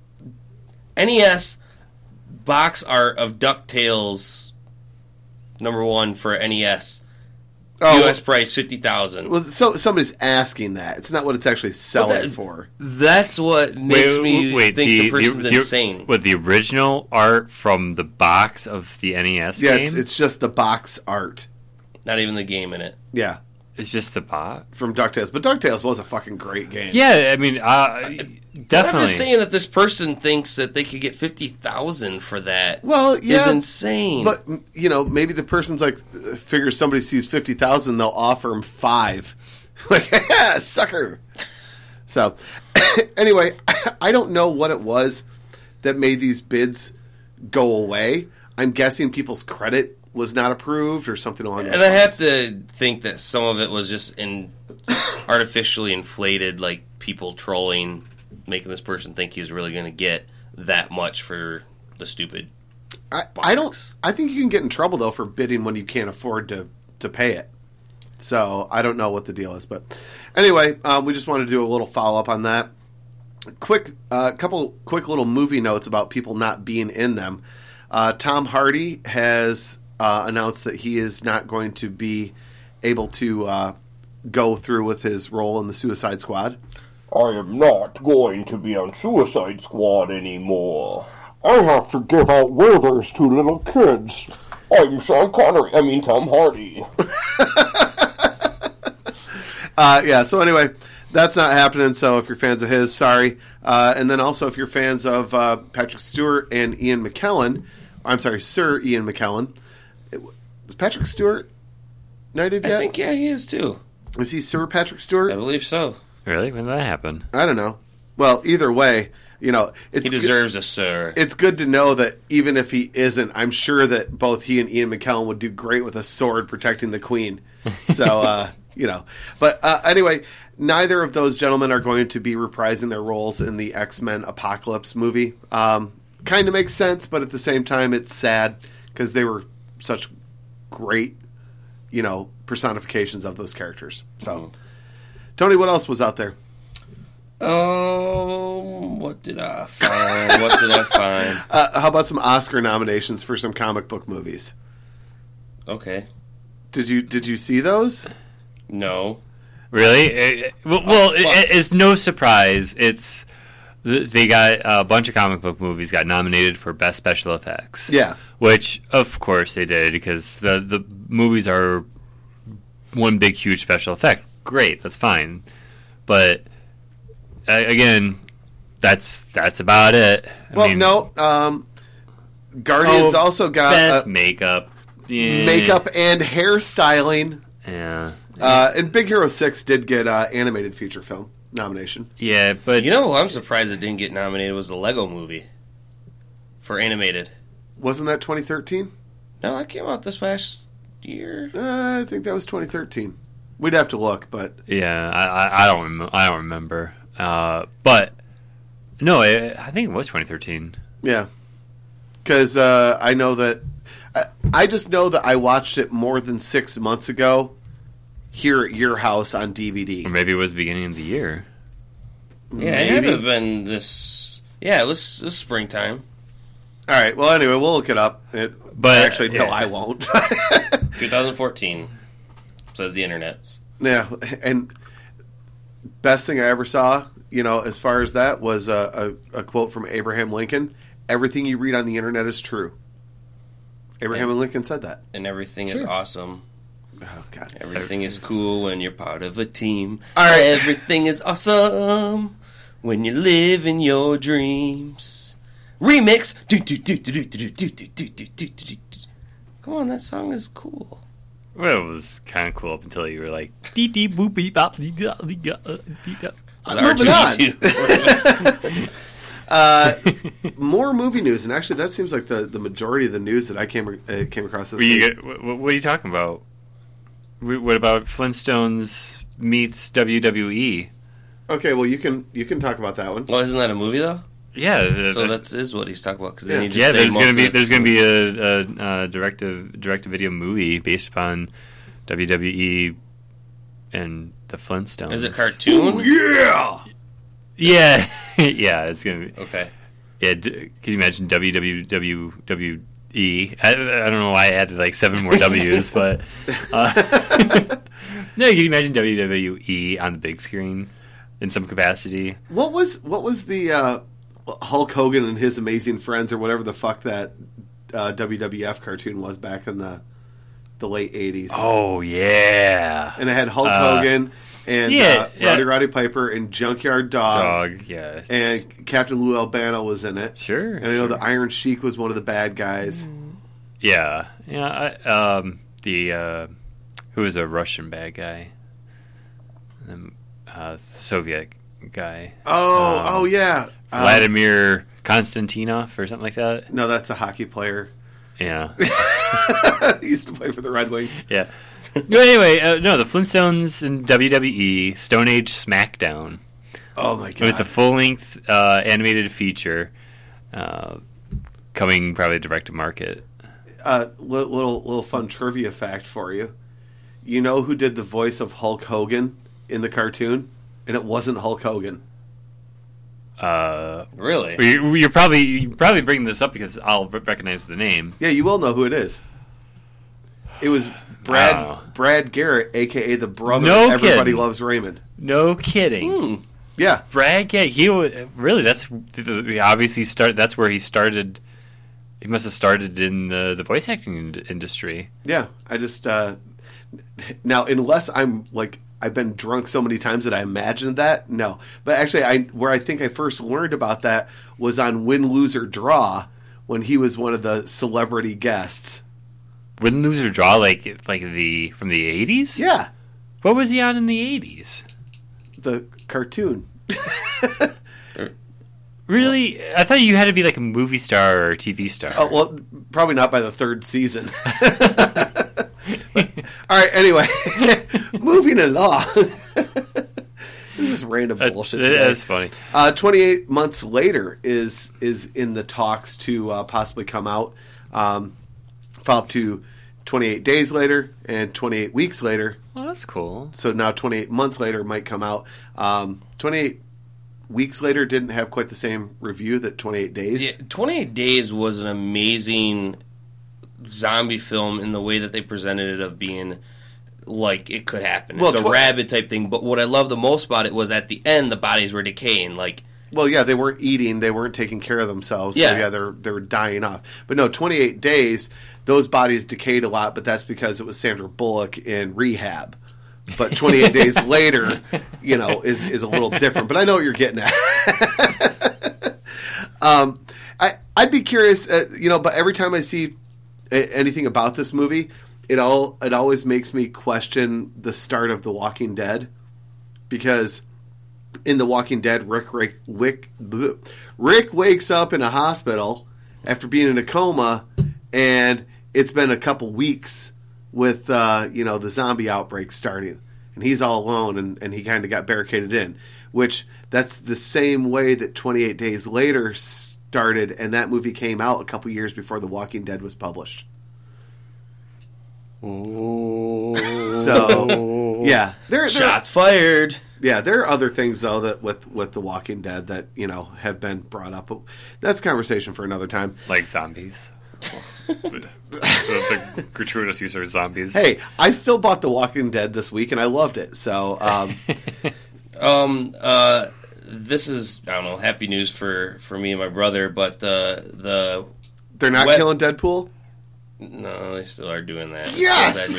N E S box art of DuckTales number one for N E S. Oh, U S price fifty thousand dollars. well, so somebody's asking that. It's not what it's actually selling that- for. That's what makes Wait, me wait, think the, person's the, insane. What, the original art from the box of the N E S Yeah, game? it's, it's just the box art. Not even the game in it. Yeah, It's just the box? from DuckTales. But DuckTales was a fucking great game. Yeah, I mean, uh, But definitely. I'm just saying that this person thinks that they could get fifty thousand dollars for that. Well, yeah. Is insane. But, you know, maybe the person's like, uh, figures somebody sees fifty thousand, they'll offer him five. Like, yeah, sucker. So, anyway, I don't know what it was that made these bids go away. I'm guessing people's credit was not approved or something along those And I lines. have to think that some of it was just in artificially inflated, like people trolling, making this person think he was really going to get that much for the stupid. I, I don't. box. I think you can get in trouble though for bidding when you can't afford to to pay it. So I don't know what the deal is, but anyway, um, we just wanted to do a little follow up on that. Quick, a uh, couple quick little movie notes about people not being in them. Uh, Tom Hardy has uh, announced that he is not going to be able to uh, go through with his role in the Suicide Squad. I am not going to be on Suicide Squad anymore. I have to give out Werthers to little kids. I'm Sean Connery. I mean, Tom Hardy. Uh, yeah, so anyway, that's not happening, so if you're fans of his, sorry. Uh, and then also if you're fans of uh, Patrick Stewart and Ian McKellen, I'm sorry, Sir Ian McKellen. It, is Patrick Stewart knighted yet? I think, yeah, he is too. Is he Sir Patrick I Stewart? believe so. Really? When did that happen? I don't know. Well, either way, you know, it's He deserves a sir. Good, it's good to know that even if he isn't, I'm sure that both he and Ian McKellen would do great with a sword protecting the Queen. So, uh, you know. But uh, anyway, neither of those gentlemen are going to be reprising their roles in the X-Men Apocalypse movie. Um, kind of makes sense, but at the same time, it's sad because they were such great, you know, personifications of those characters. So, mm-hmm. Tony, what else was out there? Um, what did I find? What did I find? Uh, how about some Oscar nominations for some comic book movies? Okay. Did you did you see those? No. Really? It- well, well it, fuck. it's no surprise. It's they got a bunch of comic book movies got nominated for best special effects. Yeah. Which, of course, they did because the the movies are one big, huge special effect. Great, that's fine. But uh, again, that's that's about it. I Well, mean, no. Um, Guardians oh, also got best uh, makeup, yeah. makeup and hairstyling. Yeah, Uh, and Big Hero six did get uh, animated feature film nomination. yeah, but You know who I'm surprised it didn't get nominated was the Lego movie for animated. Wasn't that twenty thirteen? No, it came out this past year. Uh, I think that was twenty thirteen. We'd have to look, but yeah, I, I, I don't rem- I don't remember. Uh, but no, I, I think it was twenty thirteen. yeah. Because uh, I know that... I, I just know that I watched it more than six months ago here at your house on D V D. Or maybe it was the beginning of the year. Yeah, it had Maybe. to have been this. Yeah, it was, it was springtime. All right. Well, anyway, we'll look it up. It, But- actually, no, yeah. I won't. twenty fourteen, says the internets. Yeah, and best thing I ever saw, you know, as far as that was a, a, a quote from Abraham Lincoln: "Everything you read on the internet is true." Abraham Yeah. Lincoln said that. And everything is Sure. awesome. Oh God! Everything is cool when you're part of a team. All right. Everything is awesome when you live in your dreams. Remix. Do, do, do, do, do, do, do, do, do, do, do, do. Come on, that song is cool. Well, it was kind of cool up until you were like, dee dee boop beep bop dee da dee da uh, dee da. Moving R two D two. Uh, more movie news, and actually, that seems like the, the majority of the news that I came uh, came across this Were you week. get, what, what are you talking about? Wh- What about Flintstones meets W W E? Okay, well, you can you can talk about that one. Well, isn't that a movie though? Yeah, the, So the- that's is what he's talking about. Because Yeah. then he just yeah. said There's most gonna of be it's- there's gonna be a, a, a direct to direct to video movie based upon W W E and the Flintstones. Is it cartoon? Yeah. Yeah, yeah. It's gonna be. Okay. Yeah, d- can you imagine W W W E? I, I don't know why I added like seven more W's, but uh, no, you can imagine W W E on the big screen in some capacity. What was what was the uh, Hulk Hogan and his amazing friends, or whatever the fuck that uh, W W F cartoon was back in the the late eighties? Oh yeah, And it had Hulk Uh, Hogan and yeah, uh, yeah. Roddy Roddy Piper and Junkyard Dog, dog. Yeah, and Captain Lou Albano was in it. sure. And I know sure. the Iron Sheik was one of the bad guys. Yeah, yeah. I, um, the uh, who was a Russian bad guy, um, uh, Soviet guy. Oh, Um, oh yeah, Um, Vladimir Konstantinov or something like that. no, that's a hockey player. Yeah. He used to play for the Red Wings. Yeah. No, anyway, uh, no, the Flintstones and W W E Stone Age SmackDown. Oh my And god! it's a full length uh, animated feature, uh, coming probably direct to market. uh, li- little little fun trivia fact for you. You know who did the voice of Hulk Hogan in the cartoon? And it wasn't Hulk Hogan. Uh, Really? you- you're probably you're probably bringing this up because I'll re- recognize the name. Yeah, you will know who it is. It was Brad Oh. Brad Garrett, aka the brother No of Everybody kidding. Loves Raymond. No kidding. Hmm. Yeah, Brad, yeah, he wa- really. That's he obviously start. That's where he started. He must have started in the the voice acting in- industry. yeah. I just uh, now unless I'm like I've been drunk so many times that I imagined that. No, but actually, I where I think I first learned about that was on Win, Lose or Draw when he was one of the celebrity guests. Win, Lose or Draw, like like the from the eighties. Yeah, What was he on in the eighties? the cartoon. Really? I thought you had to be like a movie star or a T V star. Oh, well, probably not by the third season. But, all right, anyway, moving along. This is random That- bullshit today. That's funny. Uh, twenty-eight months later is is in the talks to uh, possibly come out. Um, follow up to twenty-eight days later and twenty-eight weeks later. Well, that's cool. So now twenty-eight months later might come out. Um, twenty-eight weeks later didn't have quite the same review that twenty-eight days. Yeah, twenty-eight Days was an amazing zombie film in the way that they presented it, of being like it could happen. Well, it's a tw- rabid type thing. But what I love the most about it was at the end, the bodies were decaying. Like, well, yeah, they weren't eating, they weren't taking care of themselves. Yeah. So yeah, they're they were dying off. But no, twenty-eight days, those bodies decayed a lot, but that's because it was Sandra Bullock in rehab. But twenty-eight days later, you know, is is a little different. But I know what you're getting at. um, I I'd be curious, uh, you know. But every time I see a- anything about this movie, it all it always makes me question the start of The Walking Dead, because in The Walking Dead, Rick Rick Rick, Rick wakes up in a hospital after being in a coma, and it's been a couple weeks with uh, you know, the zombie outbreak starting, and he's all alone, and, and he kind of got barricaded in, which that's the same way that twenty-eight Days Later started, and that movie came out a couple years before The Walking Dead was published. So yeah, there, there shots fired. Yeah, there are other things though that with with The Walking Dead that, you know, have been brought up. That's conversation for another time. Like zombies. the, the gratuitous use of zombies. Hey, I still bought The Walking Dead this week, and I loved it. So, um, Um, uh, this is, I don't know, happy news for, for me and my brother, but uh, the... they're not Web- killing Deadpool? No, they still are doing that. Yes!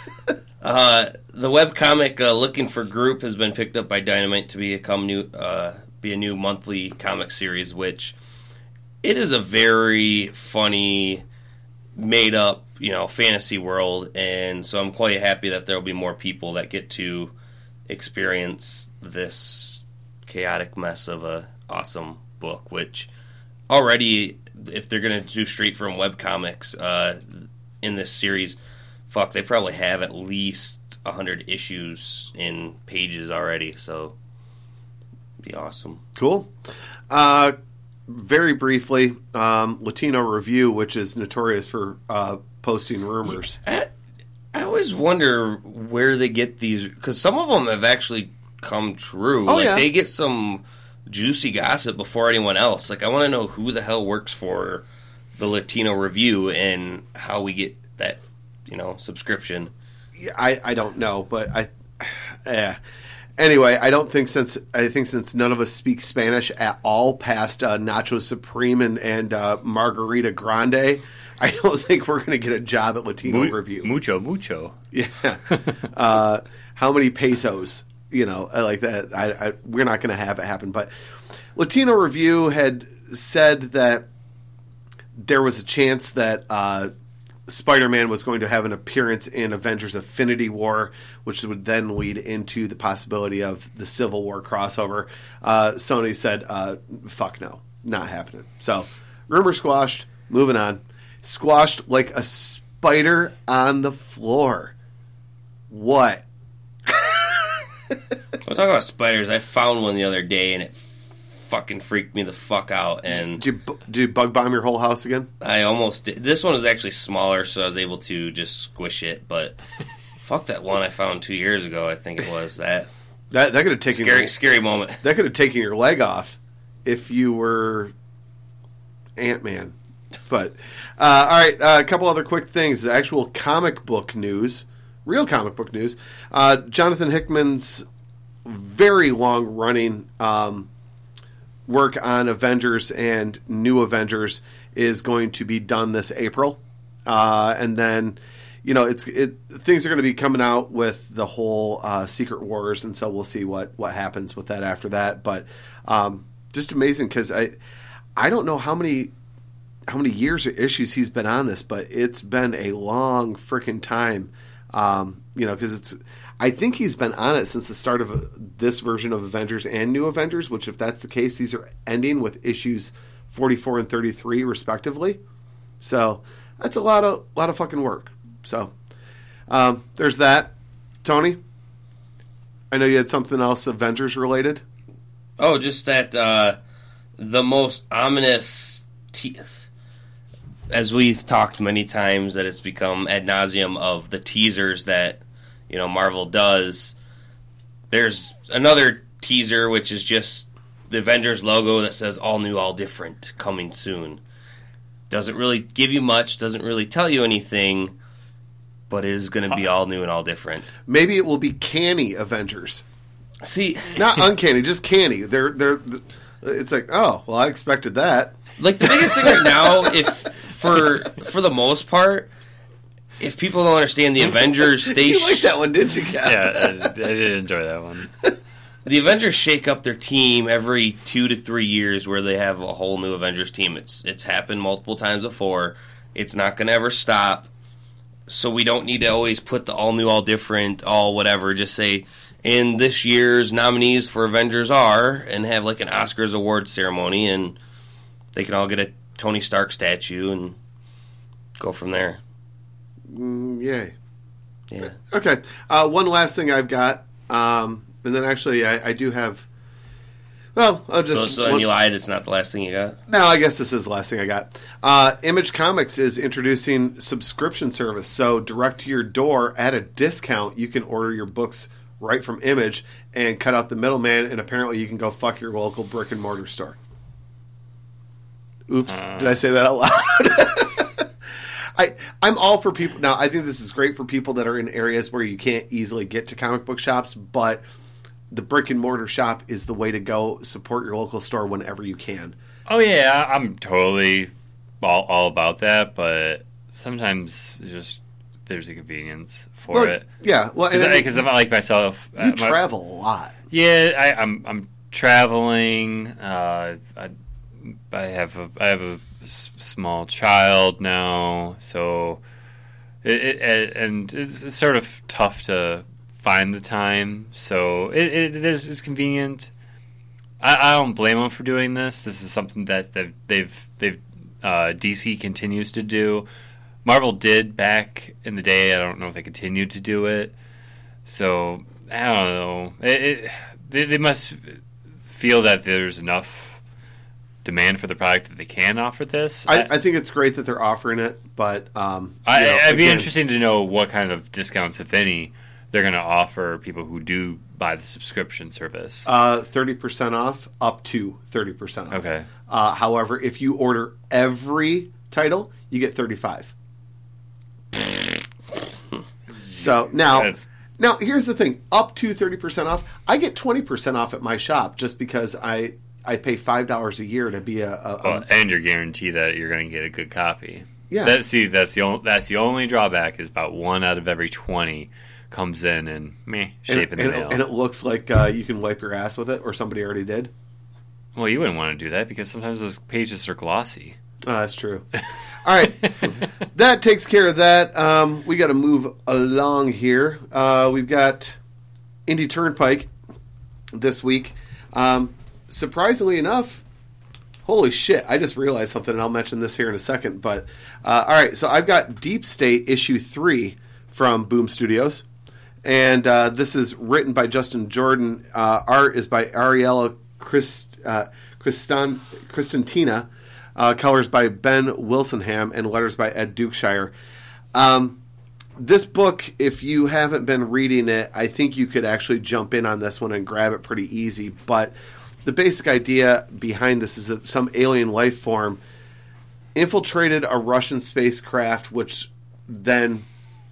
uh, the webcomic uh, Looking for Group has been picked up by Dynamite to become new, uh, be a new monthly comic series, which it is a very funny, made-up, you know, fantasy world, and so I'm quite happy that there will be more people that get to experience this chaotic mess of a awesome book, which already, if they're going to do straight from webcomics uh, in this series, fuck, they probably have at least one hundred issues in pages already, so it'd be awesome. Cool. Uh, very briefly, um, Latino Review, which is notorious for uh, posting rumors. I, I always wonder where they get these, because some of them have actually come true. Oh, like, yeah. they get some juicy gossip before anyone else. Like, I want to know who the hell works for the Latino Review and how we get that, you know, subscription. Yeah, I, I don't know, but I, yeah. Anyway, I don't think since I think since none of us speak Spanish at all past uh, Nacho Supreme and, and uh, Margarita Grande, I don't think we're going to get a job at Latino Mu- Review. Mucho, mucho. Yeah. uh, how many pesos? You know, like that. I, I, we're not going to have it happen. But Latino Review had said that there was a chance that uh, Spider-Man was going to have an appearance in Avengers Infinity War, which would then lead into the possibility of the Civil War crossover. Uh, Sony said, uh, fuck no, not happening. So, rumor squashed, moving on. Squashed like a spider on the floor. What? We'll talk about spiders. I found one the other day, and it fucking freaked me the fuck out, and Did you, bu- did you bug bomb your whole house again? I almost did. This one is actually smaller, so I was able to just squish it, but fuck that one I found two years ago, I think it was. That That that could have taken scary, your, scary moment. that could have taken your leg off if you were Ant-Man. But uh, all right, uh, a couple other quick things. The actual comic book news, real comic book news. Uh, Jonathan Hickman's very long running um, work on Avengers and New Avengers is going to be done this April, uh, and then you know it's it things are going to be coming out with the whole uh, Secret Wars, and so we'll see what what happens with that after that. But um, just amazing because I I don't know how many. how many years or issues he's been on this, but it's been a long freaking time. Um, you know, because it's, I think he's been on it since the start of uh, this version of Avengers and New Avengers, which if that's the case, these are ending with issues forty-four and thirty-three respectively. So that's a lot of, lot of fucking work. So um, there's that. Tony, I know you had something else Avengers related. Oh, just that uh, the most ominous... Te- as we've talked many times, that it's become ad nauseum of the teasers that, you know, Marvel does. There's another teaser, which is just the Avengers logo that says all new, all different, coming soon. Doesn't really give you much, doesn't really tell you anything, but it is going to be all new and all different. Maybe it will be canny Avengers. See, Not uncanny, just canny. They're they're. It's like, oh, well, I expected that. like the biggest thing right now, if for for the most part, if people don't understand the Avengers, they You sh- liked that one, didn't you, Kev? Yeah, I, I did enjoy that one. the Avengers shake up their team every two to three years, where they have a whole new Avengers team. It's it's happened multiple times before. It's not going to ever stop. So we don't need to always put the all new, all different, all whatever. Just say, and this year's nominees for Avengers are, and have like an Oscars awards ceremony, and they can all get a Tony Stark statue and go from there. Mm, yay. Yeah. Okay. Uh, one last thing I've got, um, and then actually I, I do have. Well, I'll just. So, so then one- you lied. It's not the last thing you got. No, I guess this is the last thing I got. Uh, Image Comics is introducing subscription service. So direct to your door at a discount, you can order your books right from Image and cut out the middleman, and apparently you can go fuck your local brick and mortar store. Oops, Uh. did I say that out loud? I, I'm all for people. Now, I think this is great for people that are in areas where you can't easily get to comic book shops, but the brick and mortar shop is the way to go. Support your local store whenever you can. Oh yeah, I'm totally all, all about that, but sometimes just there's a convenience for Well, it. yeah, well, and I mean, Because I'm not like myself. you uh, my- travel a lot. Yeah, I, I'm I'm traveling. Uh, I, I have a I have a s- small child now, so it, it and it's, it's sort of tough to find the time. So it, it is it's convenient. I, I don't blame them for doing this. This is something that they've they've, they've uh, D C continues to do. Marvel did back in the day. I don't know if they continued to do it. So I don't know. It, it, they, they must feel that there's enough demand for the product that they can offer this. I, I think it's great that they're offering it, but um, I, you know, I'd be again, interested to know what kind of discounts, if any, they're going to offer people who do buy the subscription service. Uh, thirty percent off, up to thirty percent off. Okay. Uh, however, if you order every title, you get thirty-five. So now, That's- now here's the thing: up to thirty percent off, I get twenty percent off at my shop just because I I pay five dollars a year to be a, a, a Oh, and you're guaranteed that you're going to get a good copy. Yeah. That, see, that's the only that's the only drawback is about one out of every twenty comes in and meh, shape in and, the and, mail. and it looks like uh, you can wipe your ass with it, or somebody already did. Well, you wouldn't want to do that because sometimes those pages are glossy. Oh, that's true. All right, that takes care of that. Um, we got to move along here. Uh, we've got Indie Turnpike this week. Um, surprisingly enough, holy shit! I just realized something, and I'll mention this here in a second. But uh, all right, so I've got Deep State issue three from Boom Studios, and uh, this is written by Justin Jordan. Uh, art is by Ariella Christ, uh, Christan, Christantina. Uh, colors by Ben Wilsonham, and letters by Ed Dukeshire. Um, this book, if you haven't been reading it, I think you could actually jump in on this one and grab it pretty easy. But the basic idea behind this is that some alien life form infiltrated a Russian spacecraft, which then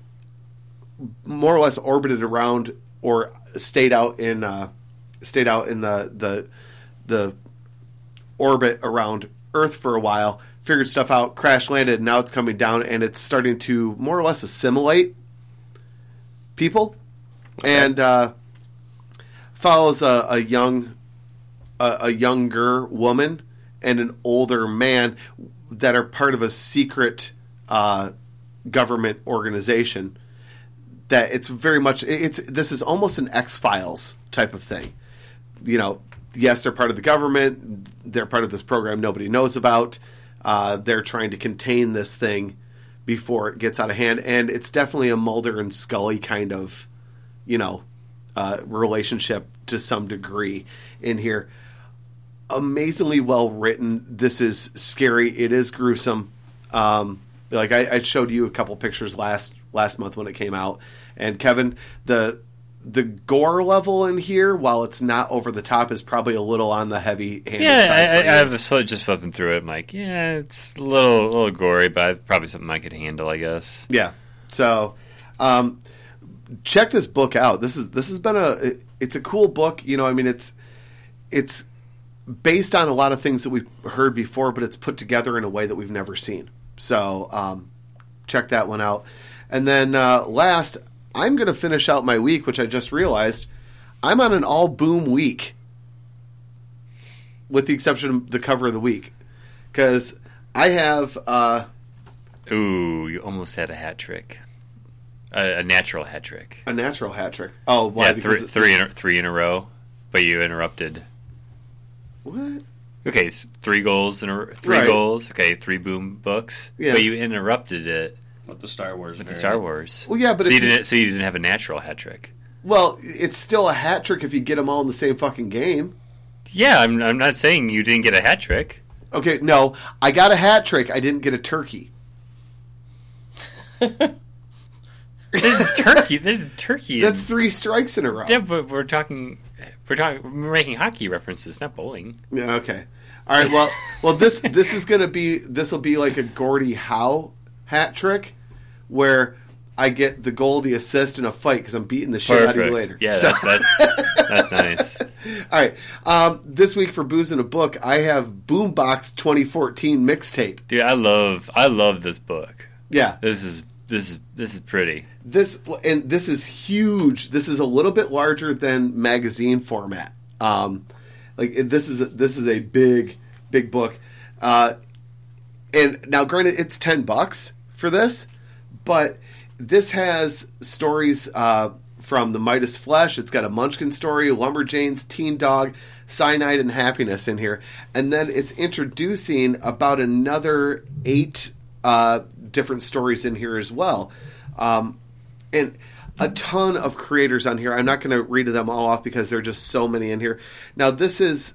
more or less orbited around or stayed out in uh, stayed out in the the the orbit around Earth for a while, figured stuff out, crash landed, and now it's coming down and it's starting to more or less assimilate people, and uh, follows a, a young, a, a younger woman and an older man that are part of a secret uh, government organization. That it's very much it's this is almost an X-Files type of thing, you know. Yes, they're part of the government. They're part of this program nobody knows about. Uh, they're trying to contain this thing before it gets out of hand. And it's definitely a Mulder and Scully kind of, you know, uh, relationship to some degree in here. Amazingly well written. This is scary. It is gruesome. Um, like I, I showed you a couple pictures last last month when it came out. And Kevin, the... The gore level in here, while it's not over the top, is probably a little on the heavy-handed Yeah, side. I, for I, you. I have a, so just flipping through it. I'm like, yeah, it's a little, a little gory, but probably something I could handle, I guess. Yeah. So, Um, check this book out. This is this has been a it's a cool book. You know, I mean, it's it's based on a lot of things that we've heard before, but it's put together in a way that we've never seen. So um, check that one out. And then uh, last, I'm going to finish out my week, which I just realized I'm on an all boom week, with the exception of the cover of the week, because I have. Uh, Ooh, you almost had a hat trick. A, a natural hat trick. A natural hat trick. Oh, why? Yeah, because three, three, in a, three in a row, but you interrupted. What? Okay, so three goals in a three Right. goals. Okay, three boom books. Yeah. But you interrupted it With the Star Wars. with the variant. Star Wars. Well, yeah, but so if you you- didn't. So you didn't have a natural hat trick. Well, it's still a hat trick if you get them all in the same fucking game. Yeah, I'm. I'm not saying you didn't get a hat trick. Okay, no, I got a hat trick. I didn't get a turkey. There's a turkey. There's a turkey. That's in- three strikes in a row. yeah, but we're talking. We're talking. We're making hockey references, not bowling. Yeah, okay. All right. Well, well, this this is gonna be this will be like a Gordie Howe hat trick, where I get the goal, the assist, and a fight because I'm beating the shit out of you later. Yeah, So- that, that's that's nice. all right. Um, this week for Booze in a Book, I have Boombox twenty fourteen mixtape. Dude, I love. I love this book. Yeah. This is this is this is pretty. This and this is huge. This is a little bit larger than magazine format. Um, like this is a, this is a big big book. Uh, and now, granted, it's ten bucks for this, but this has stories uh, from the Midas Flesh. It's got a Munchkin story, Lumberjanes, Teen Dog, Cyanide, and Happiness in here, and then it's introducing about another eight uh, different stories in here as well. Um, and a ton of creators on here. I'm not going to read them all off because there are just so many in here. Now, this is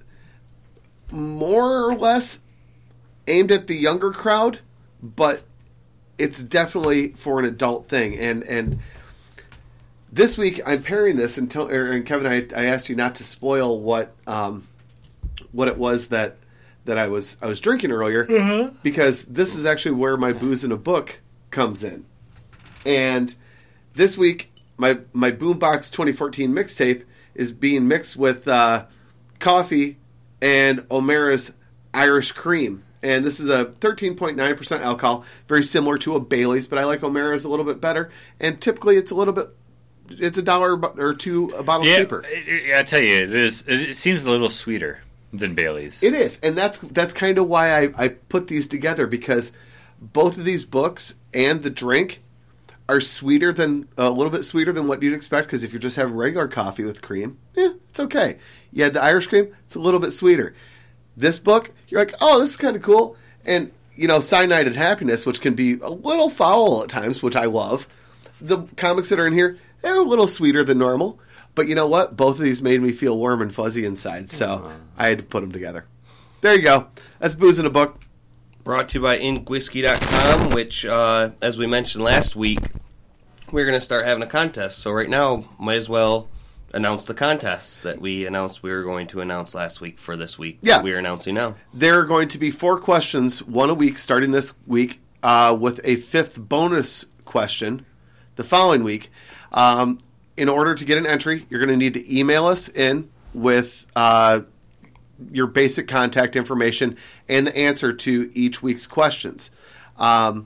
more or less aimed at the younger crowd, but it's definitely for an adult thing. And and this week I'm pairing this, and, to, and Kevin, I, I asked you not to spoil what um, what it was that that I was I was drinking earlier, Mm-hmm. because this is actually where my Booze in a Book comes in. And this week, my my Boombox twenty fourteen mixtape is being mixed with uh, coffee and O'Mara's Irish Cream. And this is a thirteen point nine percent alcohol, very similar to a Bailey's, but I like O'Mara's a little bit better. And typically it's a little bit, it's a dollar or two a bottle Yeah, cheaper. it- it- I tell you, it is. It, it seems a little sweeter than Bailey's. It is, and that's that's kind of why I, I put these together, because both of these books and the drink are sweeter than a little bit sweeter than what you'd expect. Because if you're just having regular coffee with cream, yeah, it's okay. You had the Irish Cream, it's a little bit sweeter. This book, you're like, oh, this is kind of cool, and you know, Cyanide and Happiness, which can be a little foul at times, which I love. The comics that are in here, they're a little sweeter than normal. But you know what? Both of these made me feel warm and fuzzy inside, so I had to put them together. There you go. That's Booze in a Book. Brought to you by ink whiskey dot com, which, uh, as we mentioned last week, we're going to start having a contest. So right now, might as well announce the contest that we announced we were going to announce last week for this week. Yeah. That we are announcing now. There are going to be four questions, one a week, starting this week, uh, with a fifth bonus question the following week. Um, in order to get an entry, you're going to need to email us in with uh, your basic contact information and the answer to each week's questions. Um,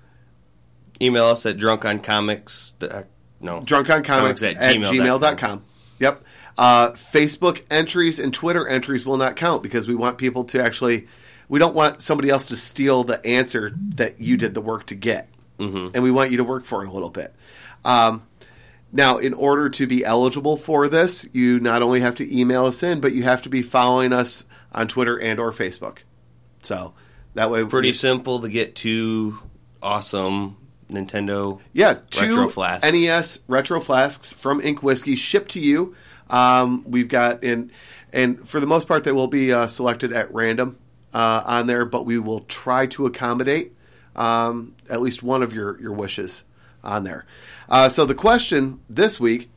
Email us at drunkoncomics. Uh, no. drunkoncomics Comics at, at gmail dot com. Yep. Uh, Facebook entries and Twitter entries will not count because we want people to actually, we don't want somebody else to steal the answer that you did the work to get. Mm-hmm. And we want you to work for it a little bit. Um, now, in order to be eligible for this, you not only have to email us in, but you have to be following us on Twitter and or Facebook. So that way, Pretty simple to get two awesome Nintendo Yeah, two retro flasks. N E S retro flasks from Ink Whiskey shipped to you. Um, we've got in, and for the most part, they will be uh, selected at random uh, on there, but we will try to accommodate um, at least one of your, your wishes on there. Uh, so the question this week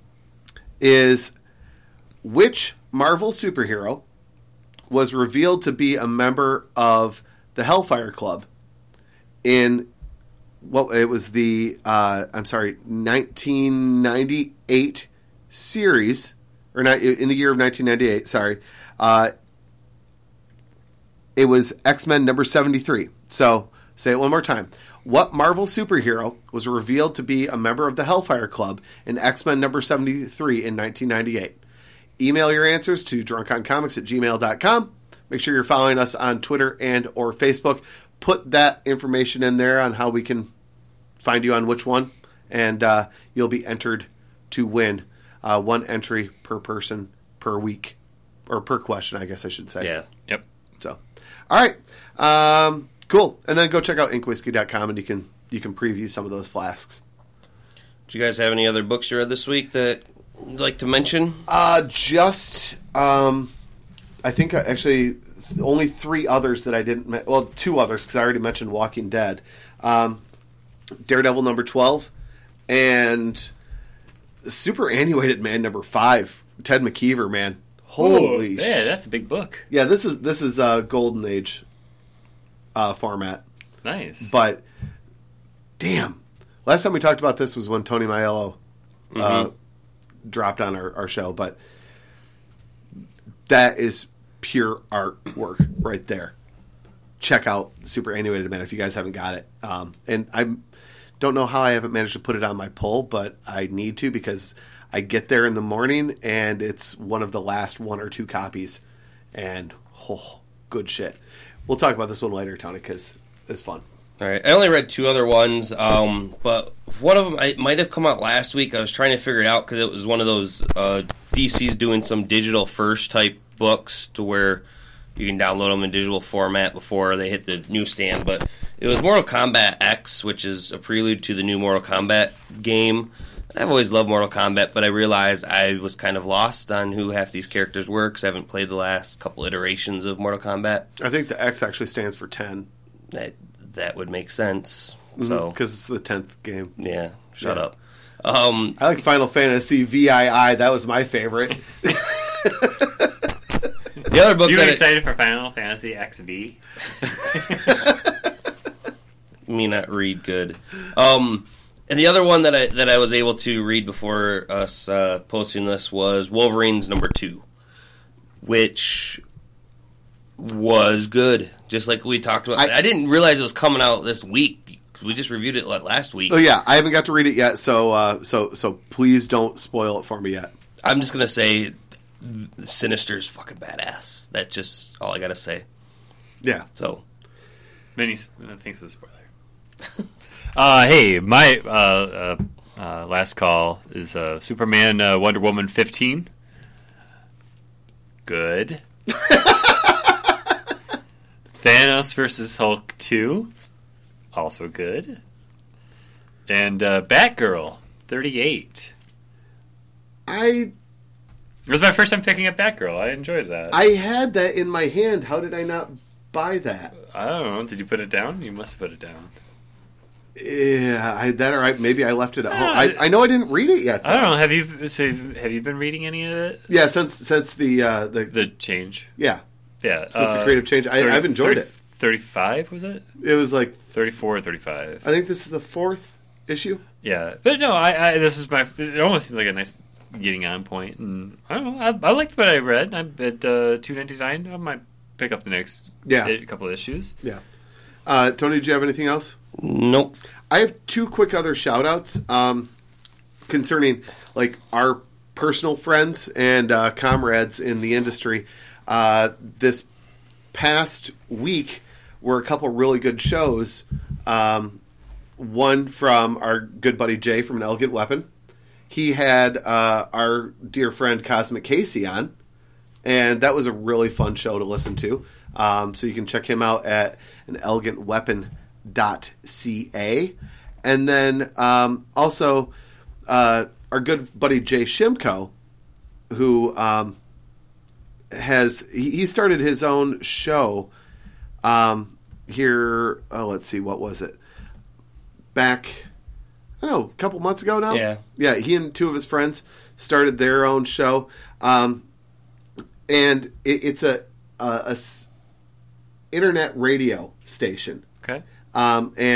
is, which Marvel superhero was revealed to be a member of the Hellfire Club in well, it was the uh, I'm sorry, nineteen ninety-eight series, or not in the year of nineteen ninety-eight. Sorry, uh, it was X-Men number seventy-three. So say it one more time. What Marvel superhero was revealed to be a member of the Hellfire Club in X-Men number seventy-three in nineteen ninety-eight? Email your answers to drunkoncomics at gmail dot com. Make sure you're following us on Twitter and or Facebook. Put that information in there on how we can find you on which one, and uh, you'll be entered to win uh, one entry per person per week, or per question, I guess I should say. Yeah. Yep. So, all right. Um, cool. And then go check out ink whiskey dot com, and you can you can preview some of those flasks. Do you guys have any other books you read this week that you'd like to mention? Uh, just, um, I think I, actually only three others that I didn't, me- well, two others, because I already mentioned Walking Dead. Um, Daredevil number twelve, and Super Annuated Man number five, Ted McKeever, man. Holy Ooh, sh- yeah, that's a big book. Yeah, this is, this is uh, Golden Age uh, format. Nice. But, damn. Last time we talked about this was when Tony Aiello uh, Mm-hmm. dropped on our, our show, but that is pure artwork right there. Check out Super Annuated Man if you guys haven't got it. Um, and I don't know how I haven't managed to put it on my pull, but I need to because I get there in the morning and it's one of the last one or two copies. And, oh, good shit. We'll talk about this one later, Tony, because it's fun. All right. I only read two other ones, um, but one of them I, might have come out last week. I was trying to figure it out because it was one of those uh, D C's doing some digital first type books to where you can download them in digital format before they hit the newsstand. But it was Mortal Kombat X, which is a prelude to the new Mortal Kombat game. I've always loved Mortal Kombat, but I realized I was kind of lost on who half these characters were because I haven't played the last couple iterations of Mortal Kombat. I think the X actually stands for ten. That that would make sense. So Because it's the tenth game. yeah, shut Yeah. up. Um, I like Final Fantasy V I I. That was my favorite. the other book You that I, excited for Final Fantasy X V? me not read good. Um, and the other one that I that I was able to read before us uh, posting this was Wolverine's number two, which was good. Just like we talked about. I, I- I didn't realize it was coming out this week. We just reviewed it like last week. Oh yeah, I haven't got to read it yet, so uh, so so please don't spoil it for me yet. I'm just gonna say, Sinister's fucking badass. That's just all I gotta say. Yeah. So, Many uh, thanks for the spoiler. uh, hey, my uh, uh, uh, last call is uh, Superman uh, Wonder Woman fifteen. Good. Thanos versus Hulk two. Also good. And uh, Batgirl thirty-eight. I It was my first time picking up Batgirl. I enjoyed that. I had that in my hand. How did I not buy that? I don't know. Did you put it down? You must have put it down. Yeah, I, that or I, maybe I left it at home. Ah, I, I know I didn't read it yet. I though. don't know. Have you so have you been reading any of it? Yeah, since since the uh, the, The change. yeah Yeah. since the uh, creative change, I, thirty I've enjoyed thirty it. thirty-five was it? It was like thirty-four or thirty-five. I think this is the fourth issue. Yeah. But no, I, I this is my it almost seemed like a nice getting on point, and I don't know. I, I liked what I read. I'm at uh, two ninety-nine. I might pick up the next Yeah. a couple of issues. Yeah. Uh, Tony, did you have anything else? nope. I have two quick other shout outs um, concerning like our personal friends and uh, comrades in the industry. Uh, this past week were a couple really good shows. Um, one from our good buddy Jay from An Elegant Weapon. He had uh, our dear friend Cosmic Casey on, and that was a really fun show to listen to. Um, so you can check him out at an elegant weapon dot c a. And then um, also uh, our good buddy Jay Shimko, who um, has he, he started his own show um, here. Oh, let's see, what was it? Back, I don't know, a couple months ago now. Yeah. yeah. He and two of his friends started their own show, um, and it, it's a, a, a s- internet radio station. Okay. Um, and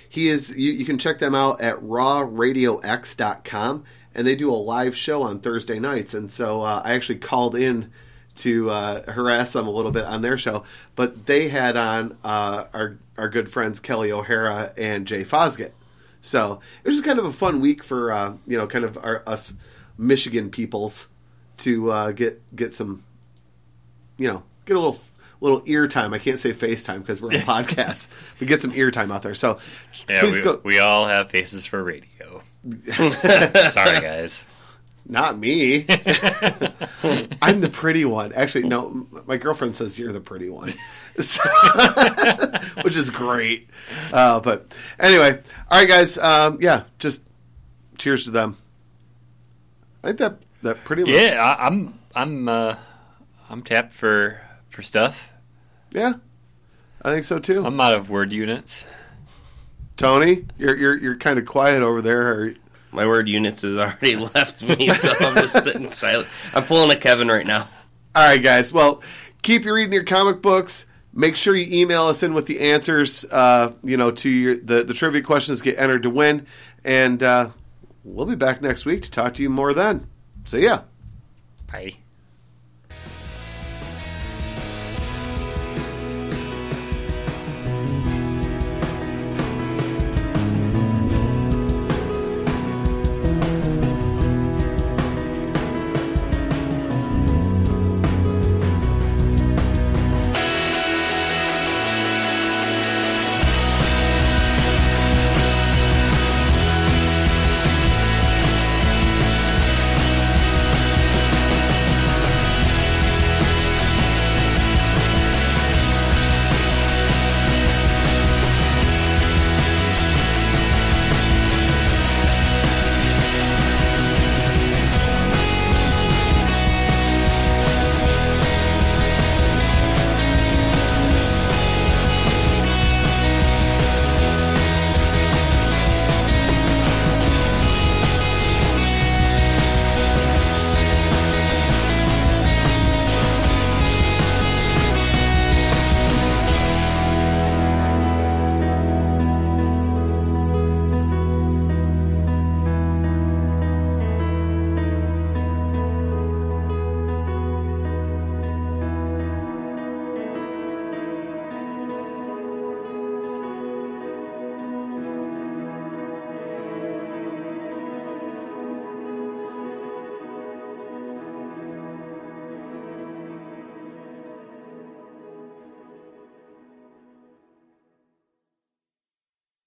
he is. You, you can check them out at raw radio x dot com, and they do a live show on Thursday nights. And so uh, I actually called in to uh, harass them a little bit on their show, but they had on uh, our our good friends Kelly O'Hara and Jay Fosgate. So it was just kind of a fun week for uh, you know, kind of our, us Michigan peoples to uh, get get some, you know, get a little. little ear time. I can't say FaceTime because we're on podcast, but get some ear time out there. So yeah, please we, go. We all have faces for radio. Sorry, guys. Not me. I'm the pretty one. Actually, no, my girlfriend says you're the pretty one, so, which is great. Uh, but anyway, all right, guys. Um, yeah, just cheers to them. I think that that pretty much. Yeah, I, I'm I'm uh, I'm tapped for for stuff. Yeah, I think so too. I'm out of word units. Tony, you're you're you're kind of quiet over there. Or... My word units has already left me, so I'm just sitting silent. I'm pulling a Kevin right now. All right, guys. Well, keep you reading your comic books. Make sure you email us in with the answers. Uh, you know, to your the the trivia questions get entered to win, and uh, we'll be back next week to talk to you more then. See ya. Bye.